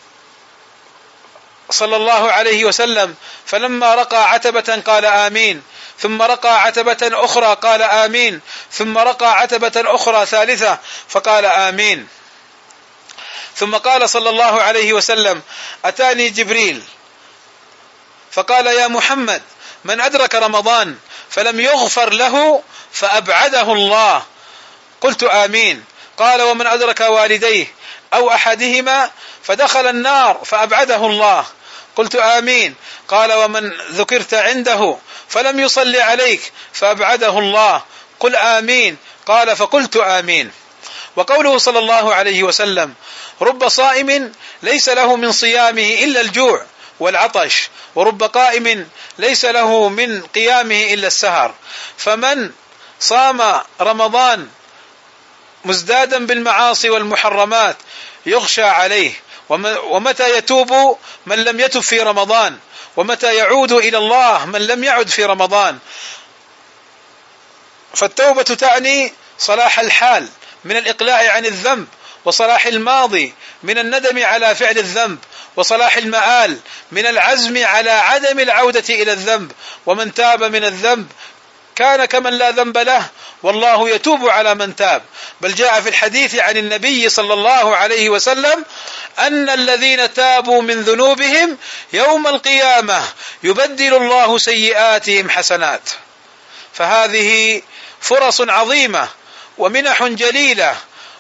صلى الله عليه وسلم، فلما رقى عتبة قال آمين، ثم رقى عتبة أخرى قال آمين، ثم رقى عتبة أخرى ثالثة فقال آمين. ثم قال صلى الله عليه وسلم: أتاني جبريل فقال: يا محمد، من أدرك رمضان فلم يغفر له فأبعده الله. قلت آمين. قال: ومن أدرك والديه أو أحدهما فدخل النار فأبعده الله. قلت آمين. قال: ومن ذكرت عنده فلم يصلي عليك فأبعده الله. قل آمين. قال: فقلت آمين. وقوله صلى الله عليه وسلم: رب صائم ليس له من صيامه إلا الجوع والعطش، ورب قائم ليس له من قيامه إلا السهر. فمن صام رمضان مزدادا بالمعاصي والمحرمات يخشى عليه. ومتى يتوب من لم يتب في رمضان، ومتى يعود إلى الله من لم يعد في رمضان. فالتوبة تعني صلاح الحال من الإقلاع عن الذنب، وصلاح الماضي من الندم على فعل الذنب، وصلاح المآل من العزم على عدم العودة إلى الذنب. ومن تاب من الذنب كان كمن لا ذنب له، والله يتوب على من تاب. بل جاء في الحديث عن النبي صلى الله عليه وسلم أن الذين تابوا من ذنوبهم يوم القيامة يبدل الله سيئاتهم حسنات. فهذه فرص عظيمة ومنح جليلة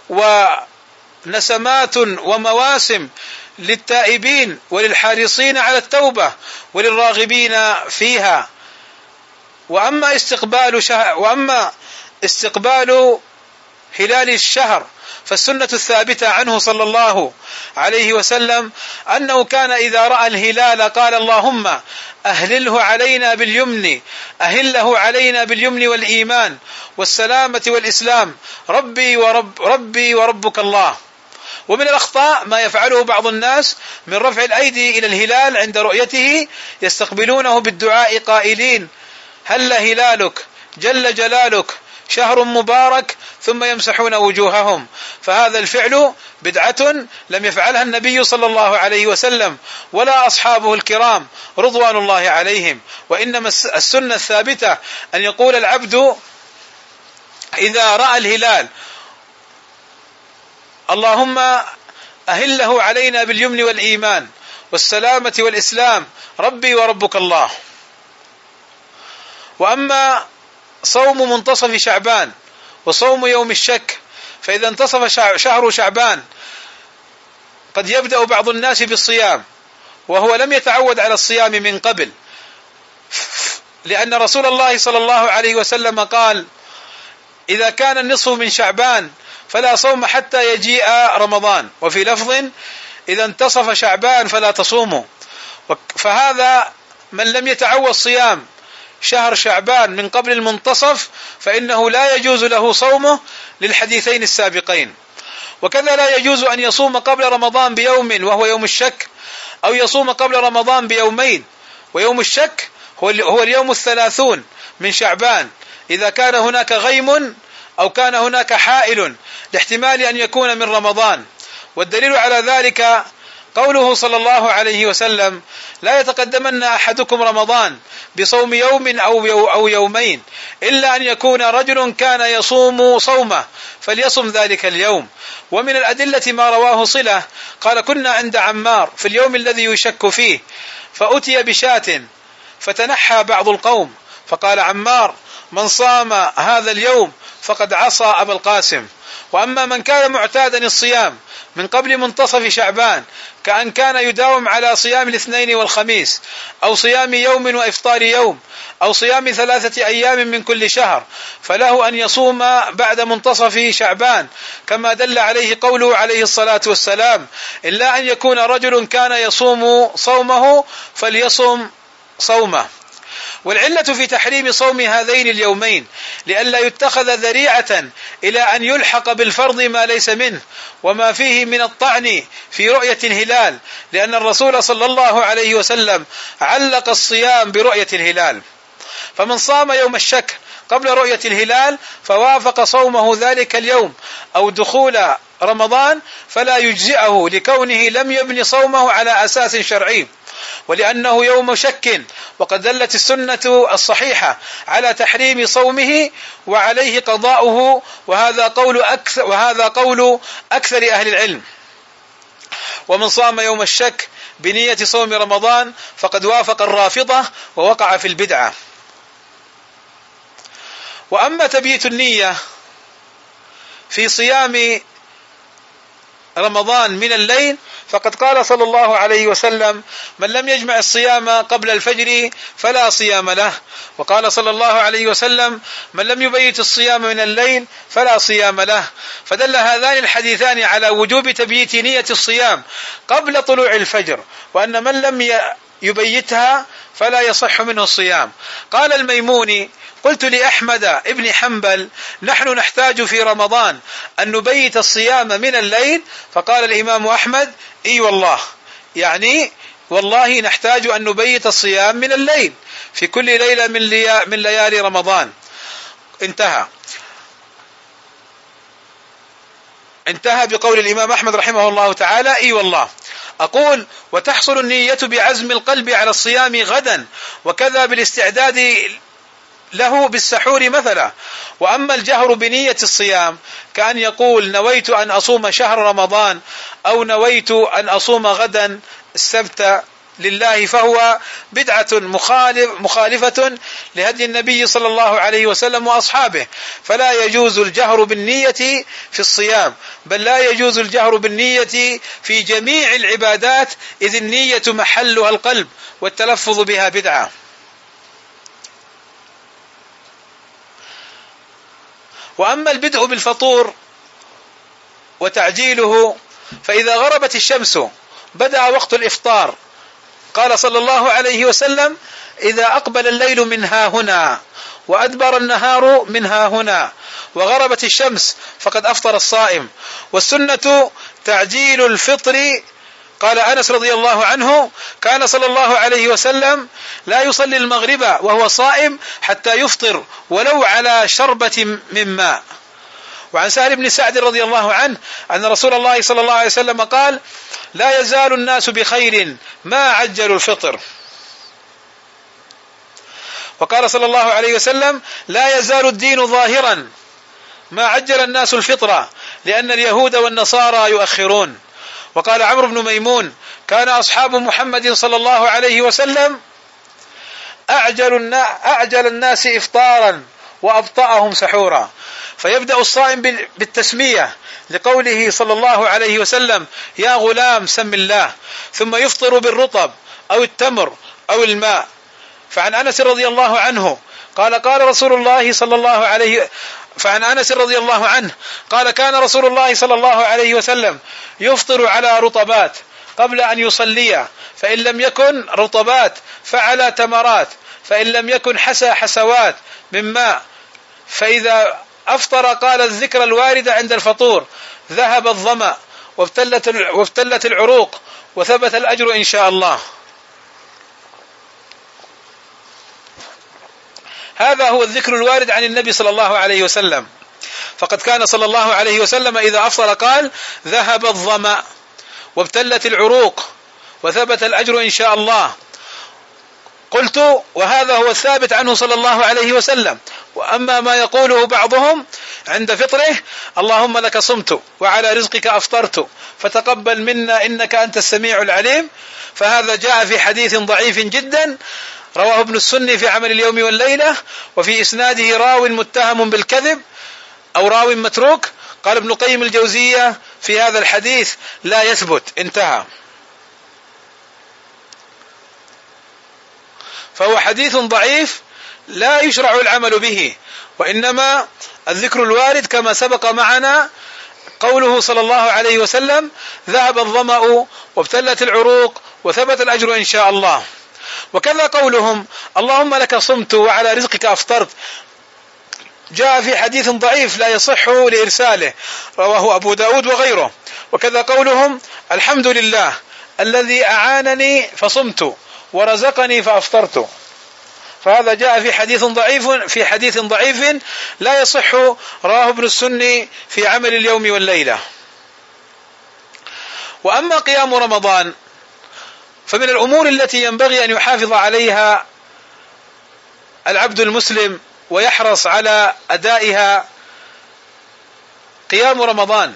ونسمات ومواسم للتائبين وللحارصين على التوبة وللراغبين فيها. وأما استقبال شهر وأما استقبال هلال الشهر فالسنة الثابتة عنه صلى الله عليه وسلم أنه كان إذا رأى الهلال قال اللهم أهلله علينا باليمن أهله علينا باليمن والإيمان والسلامة والإسلام ربي ورب ربي وربك الله. ومن الأخطاء ما يفعله بعض الناس من رفع الأيدي إلى الهلال عند رؤيته، يستقبلونه بالدعاء قائلين هل هلالك جل جلالك شهر مبارك، ثم يمسحون وجوههم. فهذا الفعل بدعة لم يفعلها النبي صلى الله عليه وسلم ولا أصحابه الكرام رضوان الله عليهم. وإنما السنة الثابتة أن يقول العبد إذا رأى الهلال اللهم أهله علينا باليمن والإيمان والسلامة والإسلام ربي وربك الله. وأما صوم منتصف شعبان وصوم يوم الشك، فإذا انتصف شهر شعبان قد يبدأ بعض الناس بالصيام وهو لم يتعود على الصيام من قبل، لأن رسول الله صلى الله عليه وسلم قال إذا كان النصف من شعبان فلا صوم حتى يجيء رمضان، وفي لفظ إذا انتصف شعبان فلا تصوموا. فهذا من لم يتعود صيام شهر شعبان من قبل المنتصف فإنه لا يجوز له صومه للحديثين السابقين. وكذا لا يجوز أن يصوم قبل رمضان بيوم وهو يوم الشك، أو يصوم قبل رمضان بيومين، ويوم الشك هو اليوم الثلاثون من شعبان إذا كان هناك غيم أو كان هناك حائل لاحتمال أن يكون من رمضان. والدليل على ذلك قوله صلى الله عليه وسلم لا يتقدمن أحدكم رمضان بصوم يوم أو يومين إلا أن يكون رجل كان يصوم صومه فليصم ذلك اليوم. ومن الأدلة ما رواه صلة قال كنا عند عمار في اليوم الذي يشك فيه فأتي بشاة فتنحى بعض القوم فقال عمار من صام هذا اليوم فقد عصى أبا القاسم. وأما من كان معتادا الصيام من قبل منتصف شعبان كأن كان يداوم على صيام الاثنين والخميس أو صيام يوم وإفطار يوم أو صيام ثلاثة أيام من كل شهر فله أن يصوم بعد منتصف شعبان كما دل عليه قوله عليه الصلاة والسلام إلا أن يكون رجل كان يصوم صومه فليصم صومه. والعلة في تحريم صوم هذين اليومين لئلا يتخذ ذريعة إلى أن يلحق بالفرض ما ليس منه وما فيه من الطعن في رؤية الهلال، لأن الرسول صلى الله عليه وسلم علق الصيام برؤية الهلال. فمن صام يوم الشك قبل رؤية الهلال فوافق صومه ذلك اليوم أو دخول رمضان فلا يجزئه لكونه لم يبني صومه على أساس شرعي، ولأنه يوم شك، وقد دلت السنة الصحيحة على تحريم صومه وعليه قضاؤه، وهذا قول أكثر, وهذا قول أكثر أهل العلم. ومن صام يوم الشك بنية صوم رمضان فقد وافق الرافضة ووقع في البدعة. وأما تبييت النية في صيام رمضان من الليل فقد قال صلى الله عليه وسلم من لم يجمع الصيام قبل الفجر فلا صيام له، وقال صلى الله عليه وسلم من لم يبيت الصيام من الليل فلا صيام له. فدل هذان الحديثان على وجوب تبييت نية الصيام قبل طلوع الفجر، وأن من لم يبيتها فلا يصح منه الصيام. قال الميموني قلت لأحمد ابن حنبل نحن نحتاج في رمضان أن نبيت الصيام من الليل، فقال الإمام أحمد إي والله، يعني والله نحتاج أن نبيت الصيام من الليل في كل ليلة من, لي من ليالي رمضان. انتهى. انتهى بقول الإمام أحمد رحمه الله تعالى: اي والله. أقول: وتحصل النية بعزم القلب على الصيام غدا، وكذا بالاستعداد له بالسحور مثلا. وأما الجهر بنية الصيام كأن يقول: نويت أن أصوم شهر رمضان، أو نويت أن أصوم غدا السبت لله، فهو بدعة مخالف مخالفة لهدي النبي صلى الله عليه وسلم وأصحابه، فلا يجوز الجهر بالنية في الصيام، بل لا يجوز الجهر بالنية في جميع العبادات، إذ النية محلها القلب، والتلفظ بها بدعة. وأما البدء بالفطور وتعجيله فإذا غربت الشمس بدأ وقت الإفطار. قال صلى الله عليه وسلم: إذا أقبل الليل من ها هنا وأدبر النهار من ها هنا وغربت الشمس فقد أفطر الصائم. والسنة تعجيل الفطر. قال أنس رضي الله عنه: كان صلى الله عليه وسلم لا يصلي المغرب وهو صائم حتى يفطر ولو على شربة من ماء. وعن سهل بن سعد رضي الله عنه أن رسول الله صلى الله عليه وسلم قال: لا يزال الناس بخير ما عجلوا الفطر. وقال صلى الله عليه وسلم: لا يزال الدين ظاهرا ما عجل الناس الفطرة، لأن اليهود والنصارى يؤخرون. وقال عمرو بن ميمون: كان أصحاب محمد صلى الله عليه وسلم أعجل أعجل الناس إفطارا وأبطأهم سحورا. فيبدأ الصائم بالتسمية لقوله صلى الله عليه وسلم: يا غلام سم الله، ثم يفطر بالرطب أو التمر أو الماء. فعن أنس رضي الله عنه قال قال رسول الله صلى الله عليه فعن أنس رضي الله عنه قال: كان رسول الله صلى الله عليه وسلم يفطر على رطبات قبل أن يصلي، فإن لم يكن رطبات فعلى تمرات، فإن لم يكن حسى حسوات من ماء. فإذا أفطر قال الذكر الواردة عند الفطور: ذهب الظمأ وابتلت وابتلت العروق وثبت الأجر إن شاء الله. هذا هو الذكر الوارد عن النبي صلى الله عليه وسلم. فقد كان صلى الله عليه وسلم إذا أفطر قال: ذهب الظمأ وابتلت العروق وثبت الأجر إن شاء الله. قلت: وهذا هو الثابت عنه صلى الله عليه وسلم. وأما ما يقوله بعضهم عند فطره: اللهم لك صمت وعلى رزقك أفطرت فتقبل منا إنك أنت السميع العليم، فهذا جاء في حديث ضعيف جدا رواه ابن السني في عمل اليوم والليلة، وفي إسناده راو متهم بالكذب أو راو متروك. قال ابن قيم الجوزية في هذا الحديث: لا يثبت. انتهى. فهو حديث ضعيف لا يشرع العمل به، وإنما الذكر الوارد كما سبق معنا قوله صلى الله عليه وسلم: ذهب الظمأ وابتلت العروق وثبت الأجر إن شاء الله. وكذا قولهم: اللهم لك صمت وعلى رزقك أفطرت، جاء في حديث ضعيف لا يصح لإرساله رواه أبو داود وغيره. وكذا قولهم: الحمد لله الذي أعانني فصمت ورزقني فأفطرت، فهذا جاء في حديث ضعيف في حديث ضعيف لا يصح رواه ابن السني في عمل اليوم والليلة. وأما قيام رمضان فمن الأمور التي ينبغي أن يحافظ عليها العبد المسلم ويحرص على أدائها قيام رمضان.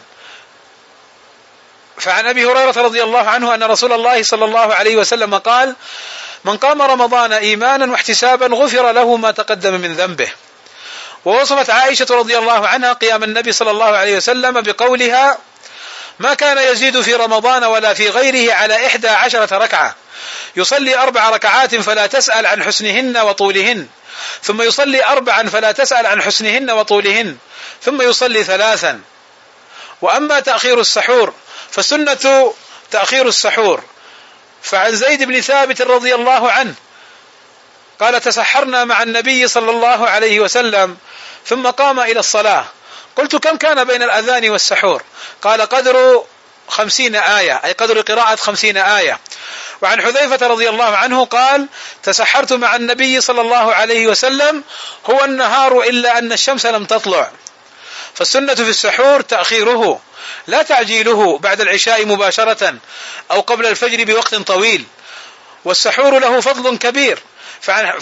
فعن أبي هريرة رضي الله عنه أن رسول الله صلى الله عليه وسلم قال: من قام رمضان إيمانا واحتسابا غفر له ما تقدم من ذنبه. ووصفت عائشة رضي الله عنها قيام النبي صلى الله عليه وسلم بقولها: ما كان يزيد في رمضان ولا في غيره على إحدى عشرة ركعة، يصلي أربع ركعات فلا تسأل عن حسنهن وطولهن، ثم يصلي أربعا فلا تسأل عن حسنهن وطولهن، ثم يصلي ثلاثا. وأما تأخير السحور فسنة تأخير السحور. فعن زيد بن ثابت رضي الله عنه قال: تسحرنا مع النبي صلى الله عليه وسلم ثم قام إلى الصلاة، قلت: كم كان بين الأذان والسحور؟ قال: قدر خمسين آية، أي قدر قراءة خمسين آية. وعن حذيفة رضي الله عنه قال: تسحرت مع النبي صلى الله عليه وسلم هو النهار إلا أن الشمس لم تطلع. فالسنة في السحور تأخيره لا تعجيله بعد العشاء مباشرة أو قبل الفجر بوقت طويل، والسحور له فضل كبير. فعن,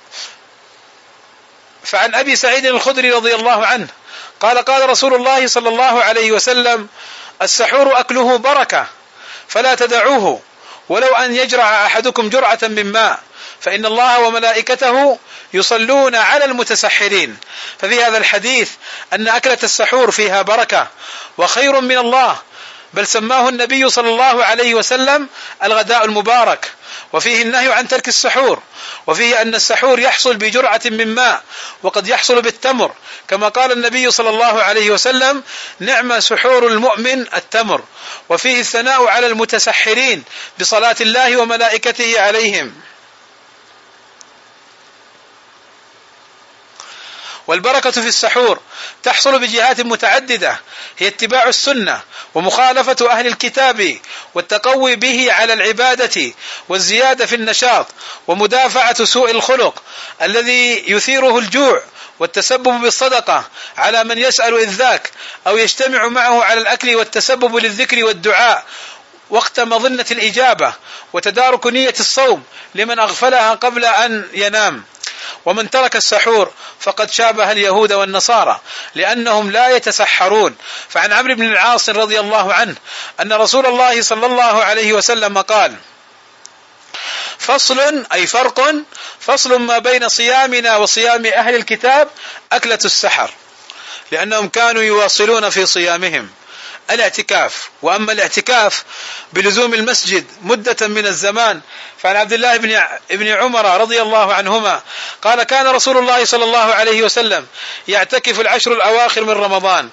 فعن أبي سعيد الخدري رضي الله عنه قال: قال رسول الله صلى الله عليه وسلم: السحور أكله بركة فلا تدعوه، ولو أن يجرع أحدكم جرعة من ماء، فإن الله وملائكته يصلون على المتسحرين. ففي هذا الحديث أن أكلة السحور فيها بركة وخير من الله، بل سماه النبي صلى الله عليه وسلم الغداء المبارك. وفيه النهي عن ترك السحور، وفيه أن السحور يحصل بجرعة من ماء، وقد يحصل بالتمر، كما قال النبي صلى الله عليه وسلم: نعم سحور المؤمن التمر. وفيه الثناء على المتسحرين بصلاة الله وملائكته عليهم. والبركة في السحور تحصل بجهات متعددة، هي اتباع السنة ومخالفة أهل الكتاب والتقوي به على العبادة والزيادة في النشاط ومدافعة سوء الخلق الذي يثيره الجوع، والتسبب بالصدقة على من يسأل إذ ذاك أو يجتمع معه على الأكل، والتسبب للذكر والدعاء وقت مظنة الإجابة، وتدارك نية الصوم لمن أغفلها قبل أن ينام. ومن ترك السحور فقد شابه اليهود والنصارى لأنهم لا يتسحرون. فعن عمرو بن العاص رضي الله عنه أن رسول الله صلى الله عليه وسلم قال: فصل، أي فرق، فصل ما بين صيامنا وصيام أهل الكتاب أكلة السحر، لأنهم كانوا يواصلون في صيامهم الاعتكاف. وأما الاعتكاف بلزوم المسجد مدة من الزمان، فعن عبد الله بن ابن عمر رضي الله عنهما قال: كان رسول الله صلى الله عليه وسلم يعتكف العشر الأواخر من رمضان.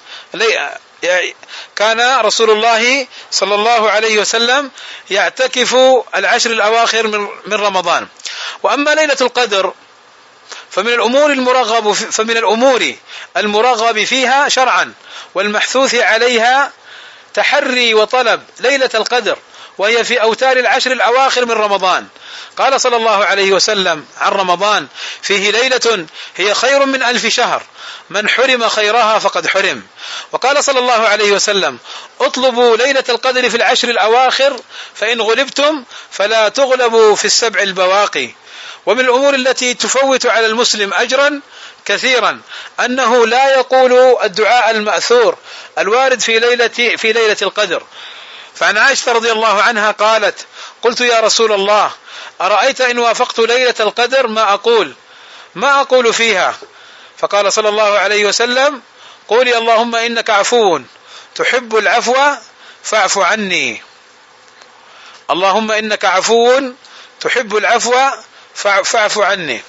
كان رسول الله صلى الله عليه وسلم يعتكف العشر الأواخر من رمضان. وأما ليلة القدر فمن الأمور المرغب فمن الأمور المرغب فيها شرعا والمحثوث عليها تحري وطلب ليلة القدر، وهي في أوتار العشر الأواخر من رمضان. قال صلى الله عليه وسلم عن رمضان: فيه ليلة هي خير من ألف شهر، من حرم خيرها فقد حرم. وقال صلى الله عليه وسلم: اطلبوا ليلة القدر في العشر الأواخر، فإن غلبتم فلا تغلبوا في السبع البواقي. ومن الأمور التي تفوت على المسلم أجرا كثيرا أنه لا يقول الدعاء المأثور الوارد في ليلة في ليلة القدر. فعن عائشة رضي الله عنها قالت: قلت يا رسول الله، أرأيت إن وافقت ليلة القدر ما أقول ما أقول فيها؟ فقال صلى الله عليه وسلم: قولي اللهم إنك عفو تحب العفو فاعف عني. اللهم إنك عفو تحب العفو فاعف عني.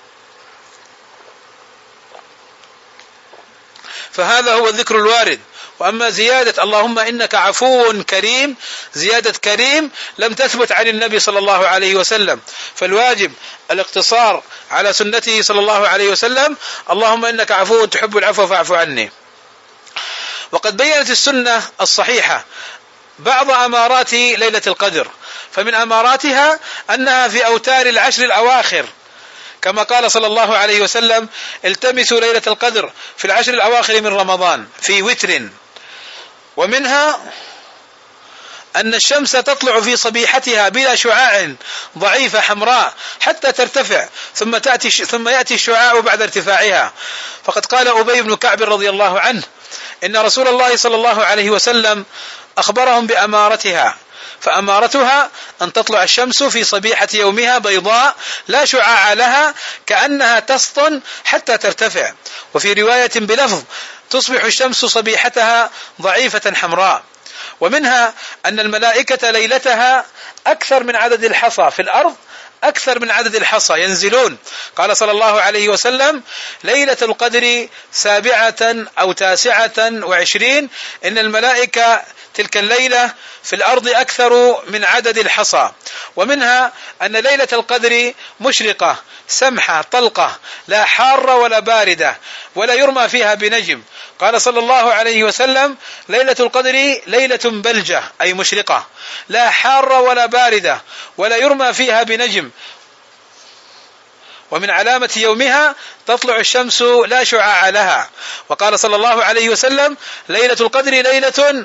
فهذا هو الذكر الوارد. وأما زيادة اللهم إنك عفو كريم، زيادة كريم لم تثبت عن النبي صلى الله عليه وسلم، فالواجب الاقتصار على سنته صلى الله عليه وسلم: اللهم إنك عفو تحب العفو فاعف عني. وقد بيّنت السنة الصحيحة بعض أمارات ليلة القدر، فمن أماراتها أنها في أوتار العشر الأواخر، كما قال صلى الله عليه وسلم: التمسوا ليلة القدر في العشر الأواخر من رمضان في وتر. ومنها أن الشمس تطلع في صبيحتها بلا شعاع، ضعيفة حمراء حتى ترتفع، ثم تأتي ثم يأتي الشعاع بعد ارتفاعها. فقد قال أبي بن كعب رضي الله عنه إن رسول الله صلى الله عليه وسلم أخبرهم بأمارتها، فأمارتها أن تطلع الشمس في صبيحة يومها بيضاء لا شعاع لها كأنها تسطن حتى ترتفع. وفي رواية بلفظ: تصبح الشمس صبيحتها ضعيفة حمراء. ومنها أن الملائكة ليلتها أكثر من عدد الحصى في الأرض أكثر من عدد الحصى ينزلون. قال صلى الله عليه وسلم: ليلة القدر سابعة أو تاسعة وعشرين، إن الملائكة تلك الليلة في الأرض أكثر من عدد الحصى. ومنها أن ليلة القدر مشرقة سمحة طلقة، لا حارة ولا باردة، ولا يرمى فيها بنجم. قال صلى الله عليه وسلم: ليلة القدر ليلة بلجة، أي مشرقة، لا حارة ولا باردة، ولا يرمى فيها بنجم. ومن علامة يومها تطلع الشمس لا شعاع لها. وقال صلى الله عليه وسلم: ليلة القدر ليلة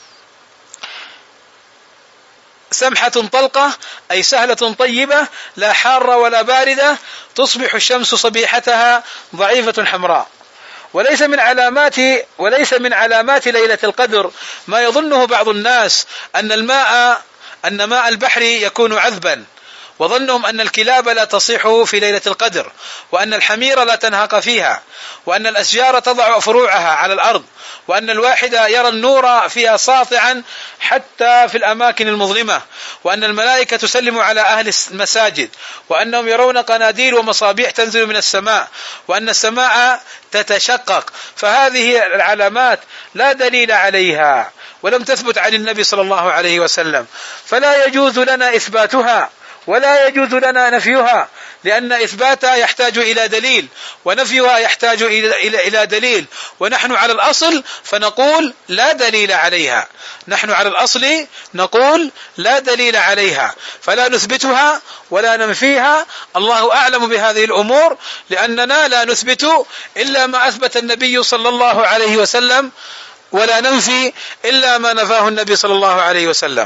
سمحة طلقة، أي سهلة طيبة، لا حارة ولا باردة، تصبح الشمس صبيحتها ضعيفة حمراء. وليس من علامات وليس من علامات ليلة القدر ما يظنه بعض الناس أن الماء أن ماء البحر يكون عذبا، وظنهم أن الكلاب لا تصيح في ليلة القدر، وأن الحمير لا تنهق فيها، وأن الأشجار تضع فروعها على الأرض، وأن الواحد يرى النور فيها ساطعا حتى في الأماكن المظلمة، وأن الملائكة تسلم على أهل المساجد، وأنهم يرون قناديل ومصابيح تنزل من السماء، وأن السماء تتشقق. فهذه العلامات لا دليل عليها ولم تثبت عن النبي صلى الله عليه وسلم، فلا يجوز لنا إثباتها ولا يجوز لنا نفيها، لأن إثباتها يحتاج إلى دليل، ونفيها يحتاج إلى دليل، ونحن على الأصل فنقول لا دليل عليها. نحن على الأصل نقول لا دليل عليها، فلا نثبتها ولا ننفيها. الله أعلم بهذه الأمور، لأننا لا نثبت إلا ما أثبت النبي صلى الله عليه وسلم، ولا ننفي إلا ما نفاه النبي صلى الله عليه وسلم.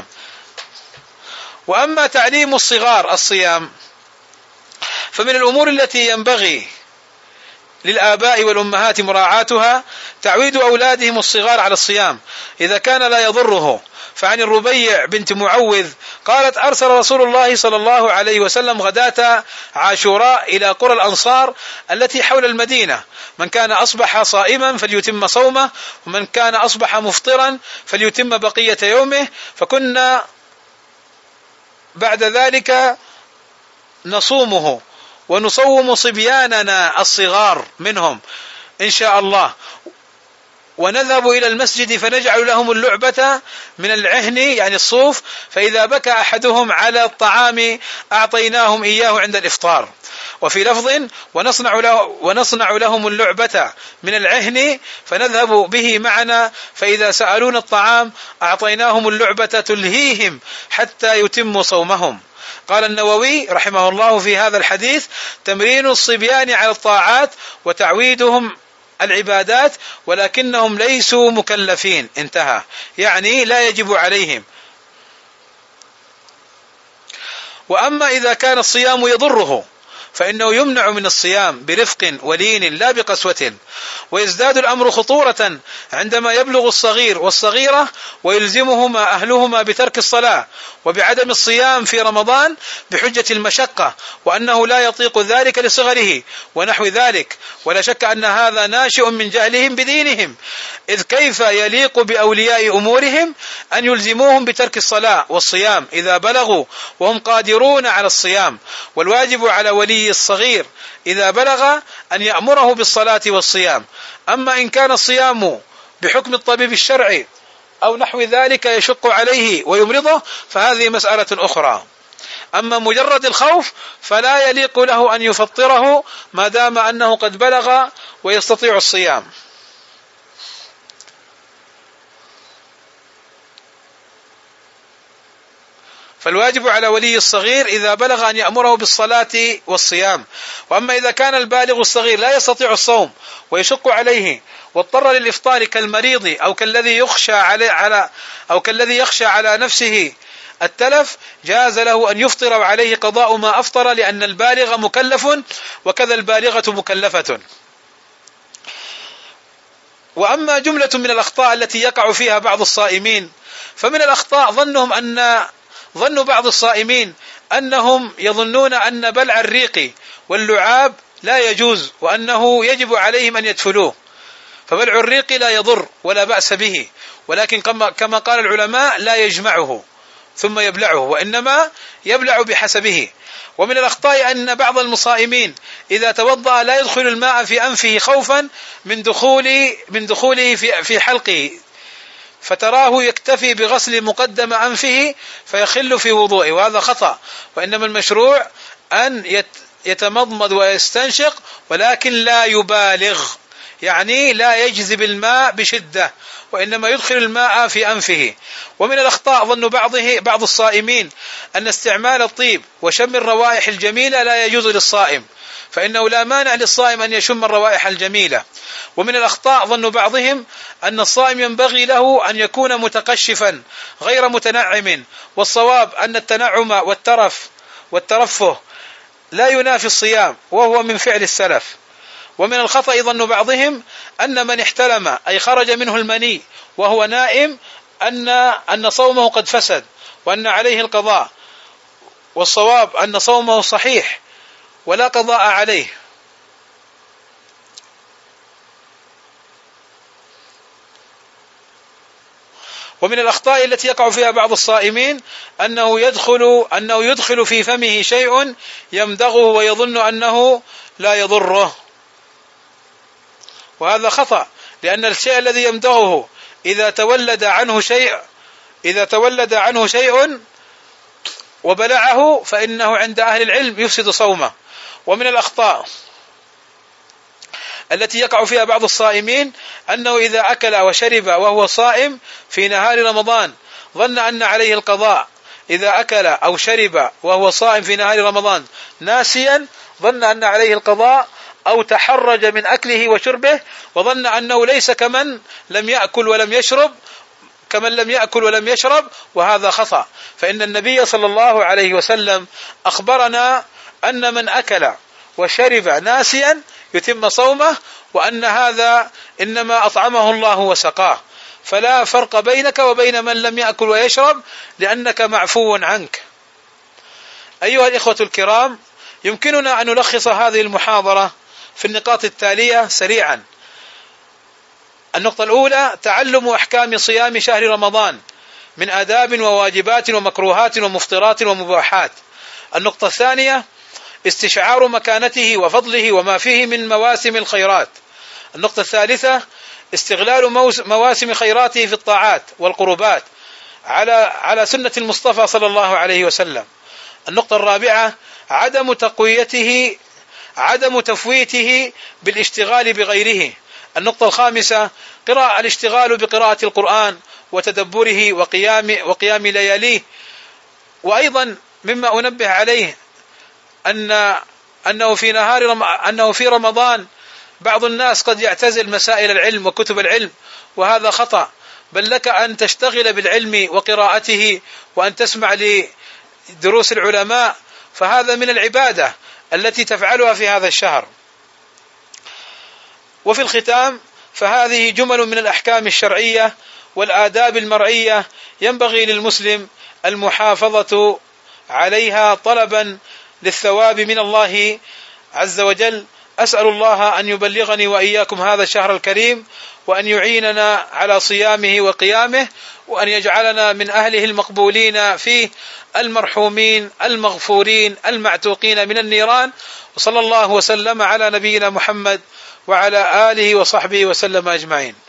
وأما تعليم الصغار الصيام فمن الأمور التي ينبغي للآباء والأمهات مراعاتها تعويد أولادهم الصغار على الصيام إذا كان لا يضره. فعن الربيع بنت معوذ قالت: أرسل رسول الله صلى الله عليه وسلم غداة عاشوراء إلى قرى الأنصار التي حول المدينة: من كان أصبح صائما فليتم صومه، ومن كان أصبح مفطرا فليتم بقية يومه. فكنا بعد ذلك نصومه ونصوم صبياننا الصغار منهم إن شاء الله، ونذهب إلى المسجد فنجعل لهم اللعبة من العهن يعني الصوف، فإذا بكى أحدهم على الطعام أعطيناهم إياه عند الإفطار. وفي لفظ: ونصنع, له ونصنع لهم اللعبة من العهن فنذهب به معنا، فإذا سألون الطعام أعطيناهم اللعبة تلهيهم حتى يتموا صومهم. قال النووي رحمه الله في هذا الحديث: تمرين الصبيان على الطاعات وتعويدهم العبادات، ولكنهم ليسوا مكلفين. انتهى، يعني لا يجب عليهم. وأما إذا كان الصيام يضره فإنه يمنع من الصيام برفق ولين لا بقسوة. ويزداد الأمر خطورة عندما يبلغ الصغير والصغيرة ويلزمهما أهلهما بترك الصلاة وبعدم الصيام في رمضان بحجة المشقة، وأنه لا يطيق ذلك لصغره ونحو ذلك. ولا شك أن هذا ناشئ من جهلهم بدينهم، إذ كيف يليق بأولياء أمورهم أن يلزموهم بترك الصلاة والصيام إذا بلغوا وهم قادرون على الصيام. والواجب على ولي الصغير إذا بلغ أن يأمره بالصلاة والصيام. أما إن كان الصيام بحكم الطبيب الشرعي أو نحو ذلك يشق عليه ويمرضه فهذه مسألة أخرى. أما مجرد الخوف فلا يليق له أن يفطره ما دام أنه قد بلغ ويستطيع الصيام. فالواجب على ولي الصغير إذا بلغ أن يأمره بالصلاة والصيام. وأما إذا كان البالغ الصغير لا يستطيع الصوم ويشق عليه واضطر للإفطار كالمريض أو كالذي يخشى على على أو كالذي يخشى على نفسه التلف، جاز له أن يفطر وعليه قضاء ما أفطر، لأن البالغ مكلف وكذا البالغة مكلفة. وأما جملة من الأخطاء التي يقع فيها بعض الصائمين، فمن الأخطاء ظنهم أن ظن بعض الصائمين أنهم يظنون أن بلع الريق واللعاب لا يجوز، وأنه يجب عليهم أن يدفلوه. فبلع الريق لا يضر ولا بأس به، ولكن كما قال العلماء لا يجمعه، ثم يبلعه، وإنما يبلع بحسبه. ومن الأخطاء أن بعض المصائمين إذا توضأ لا يدخل الماء في أنفه خوفا من دخول من دخوله في في حلقه، فتراه يكتفي بغسل مقدم أنفه فيخل في وضوءه، وهذا خطأ. وإنما المشروع أن يتمضمض ويستنشق، ولكن لا يبالغ، يعني لا يجذب الماء بشدة، وإنما يدخل الماء في أنفه. ومن الأخطاء ظن بعضه بعض الصائمين أن استعمال الطيب وشم الروائح الجميلة لا يجوز للصائم، فإنه لا مانع للصائم أن يشم الروائح الجميلة. ومن الأخطاء ظن بعضهم أن الصائم ينبغي له أن يكون متقشفا غير متنعم، والصواب أن التنعم والترف والترفه لا ينافي الصيام، وهو من فعل السلف. ومن الخطأ ظن بعضهم أن من احتلم أي خرج منه المني وهو نائم أن أن صومه قد فسد وأن عليه القضاء، والصواب أن صومه صحيح ولا قضاء عليه. ومن الأخطاء التي يقع فيها بعض الصائمين أنه يدخل أنه يدخل في فمه شيء يمضغه ويظن أنه لا يضره، وهذا خطأ، لأن الشيء الذي يمضغه إذا تولد عنه شيء إذا تولد عنه شيء وبلعه فإنه عند أهل العلم يفسد صومه. ومن الأخطاء التي يقع فيها بعض الصائمين أنه إذا أكل وشرب وهو صائم في نهار رمضان ظن أن عليه القضاء، إذا أكل أو شرب وهو صائم في نهار رمضان ناسيا ظن أن عليه القضاء، أو تحرج من أكله وشربه وظن أنه ليس كمن لم يأكل ولم يشرب كمن لم يأكل ولم يشرب، وهذا خطأ. فإن النبي صلى الله عليه وسلم أخبرنا أن من أكل وشرب ناسيا يتم صومه، وأن هذا إنما أطعمه الله وسقاه، فلا فرق بينك وبين من لم يأكل ويشرب لأنك معفو عنك. أيها الإخوة الكرام، يمكننا أن نلخص هذه المحاضرة في النقاط التالية سريعا. النقطة الأولى: تعلم أحكام صيام شهر رمضان من آداب وواجبات ومكروهات ومفطرات ومباحات. النقطة الثانية: استشعار مكانته وفضله وما فيه من مواسم الخيرات. النقطة الثالثة: استغلال مواسم خيراته في الطاعات والقربات على على سنة المصطفى صلى الله عليه وسلم. النقطة الرابعة: عدم تقويته عدم تفويته بالاشتغال بغيره. النقطة الخامسة: قراءة الاشتغال بقراءة القرآن وتدبره وقيام وقيام لياليه. وأيضا مما أنبه عليه أن أنه في نهار رم... أنه في رمضان بعض الناس قد يعتزل مسائل العلم وكتب العلم، وهذا خطأ، بل لك أن تشتغل بالعلم وقراءته وأن تسمع لدروس العلماء، فهذا من العبادة التي تفعلها في هذا الشهر. وفي الختام، فهذه جمل من الأحكام الشرعية والآداب المرعية ينبغي للمسلم المحافظة عليها طلبا للثواب من الله عز وجل. أسأل الله أن يبلغني وإياكم هذا الشهر الكريم، وأن يعيننا على صيامه وقيامه، وأن يجعلنا من أهله المقبولين فيه، المرحومين المغفورين المعتوقين من النيران. وصلى الله وسلم على نبينا محمد وعلى آله وصحبه وسلم أجمعين.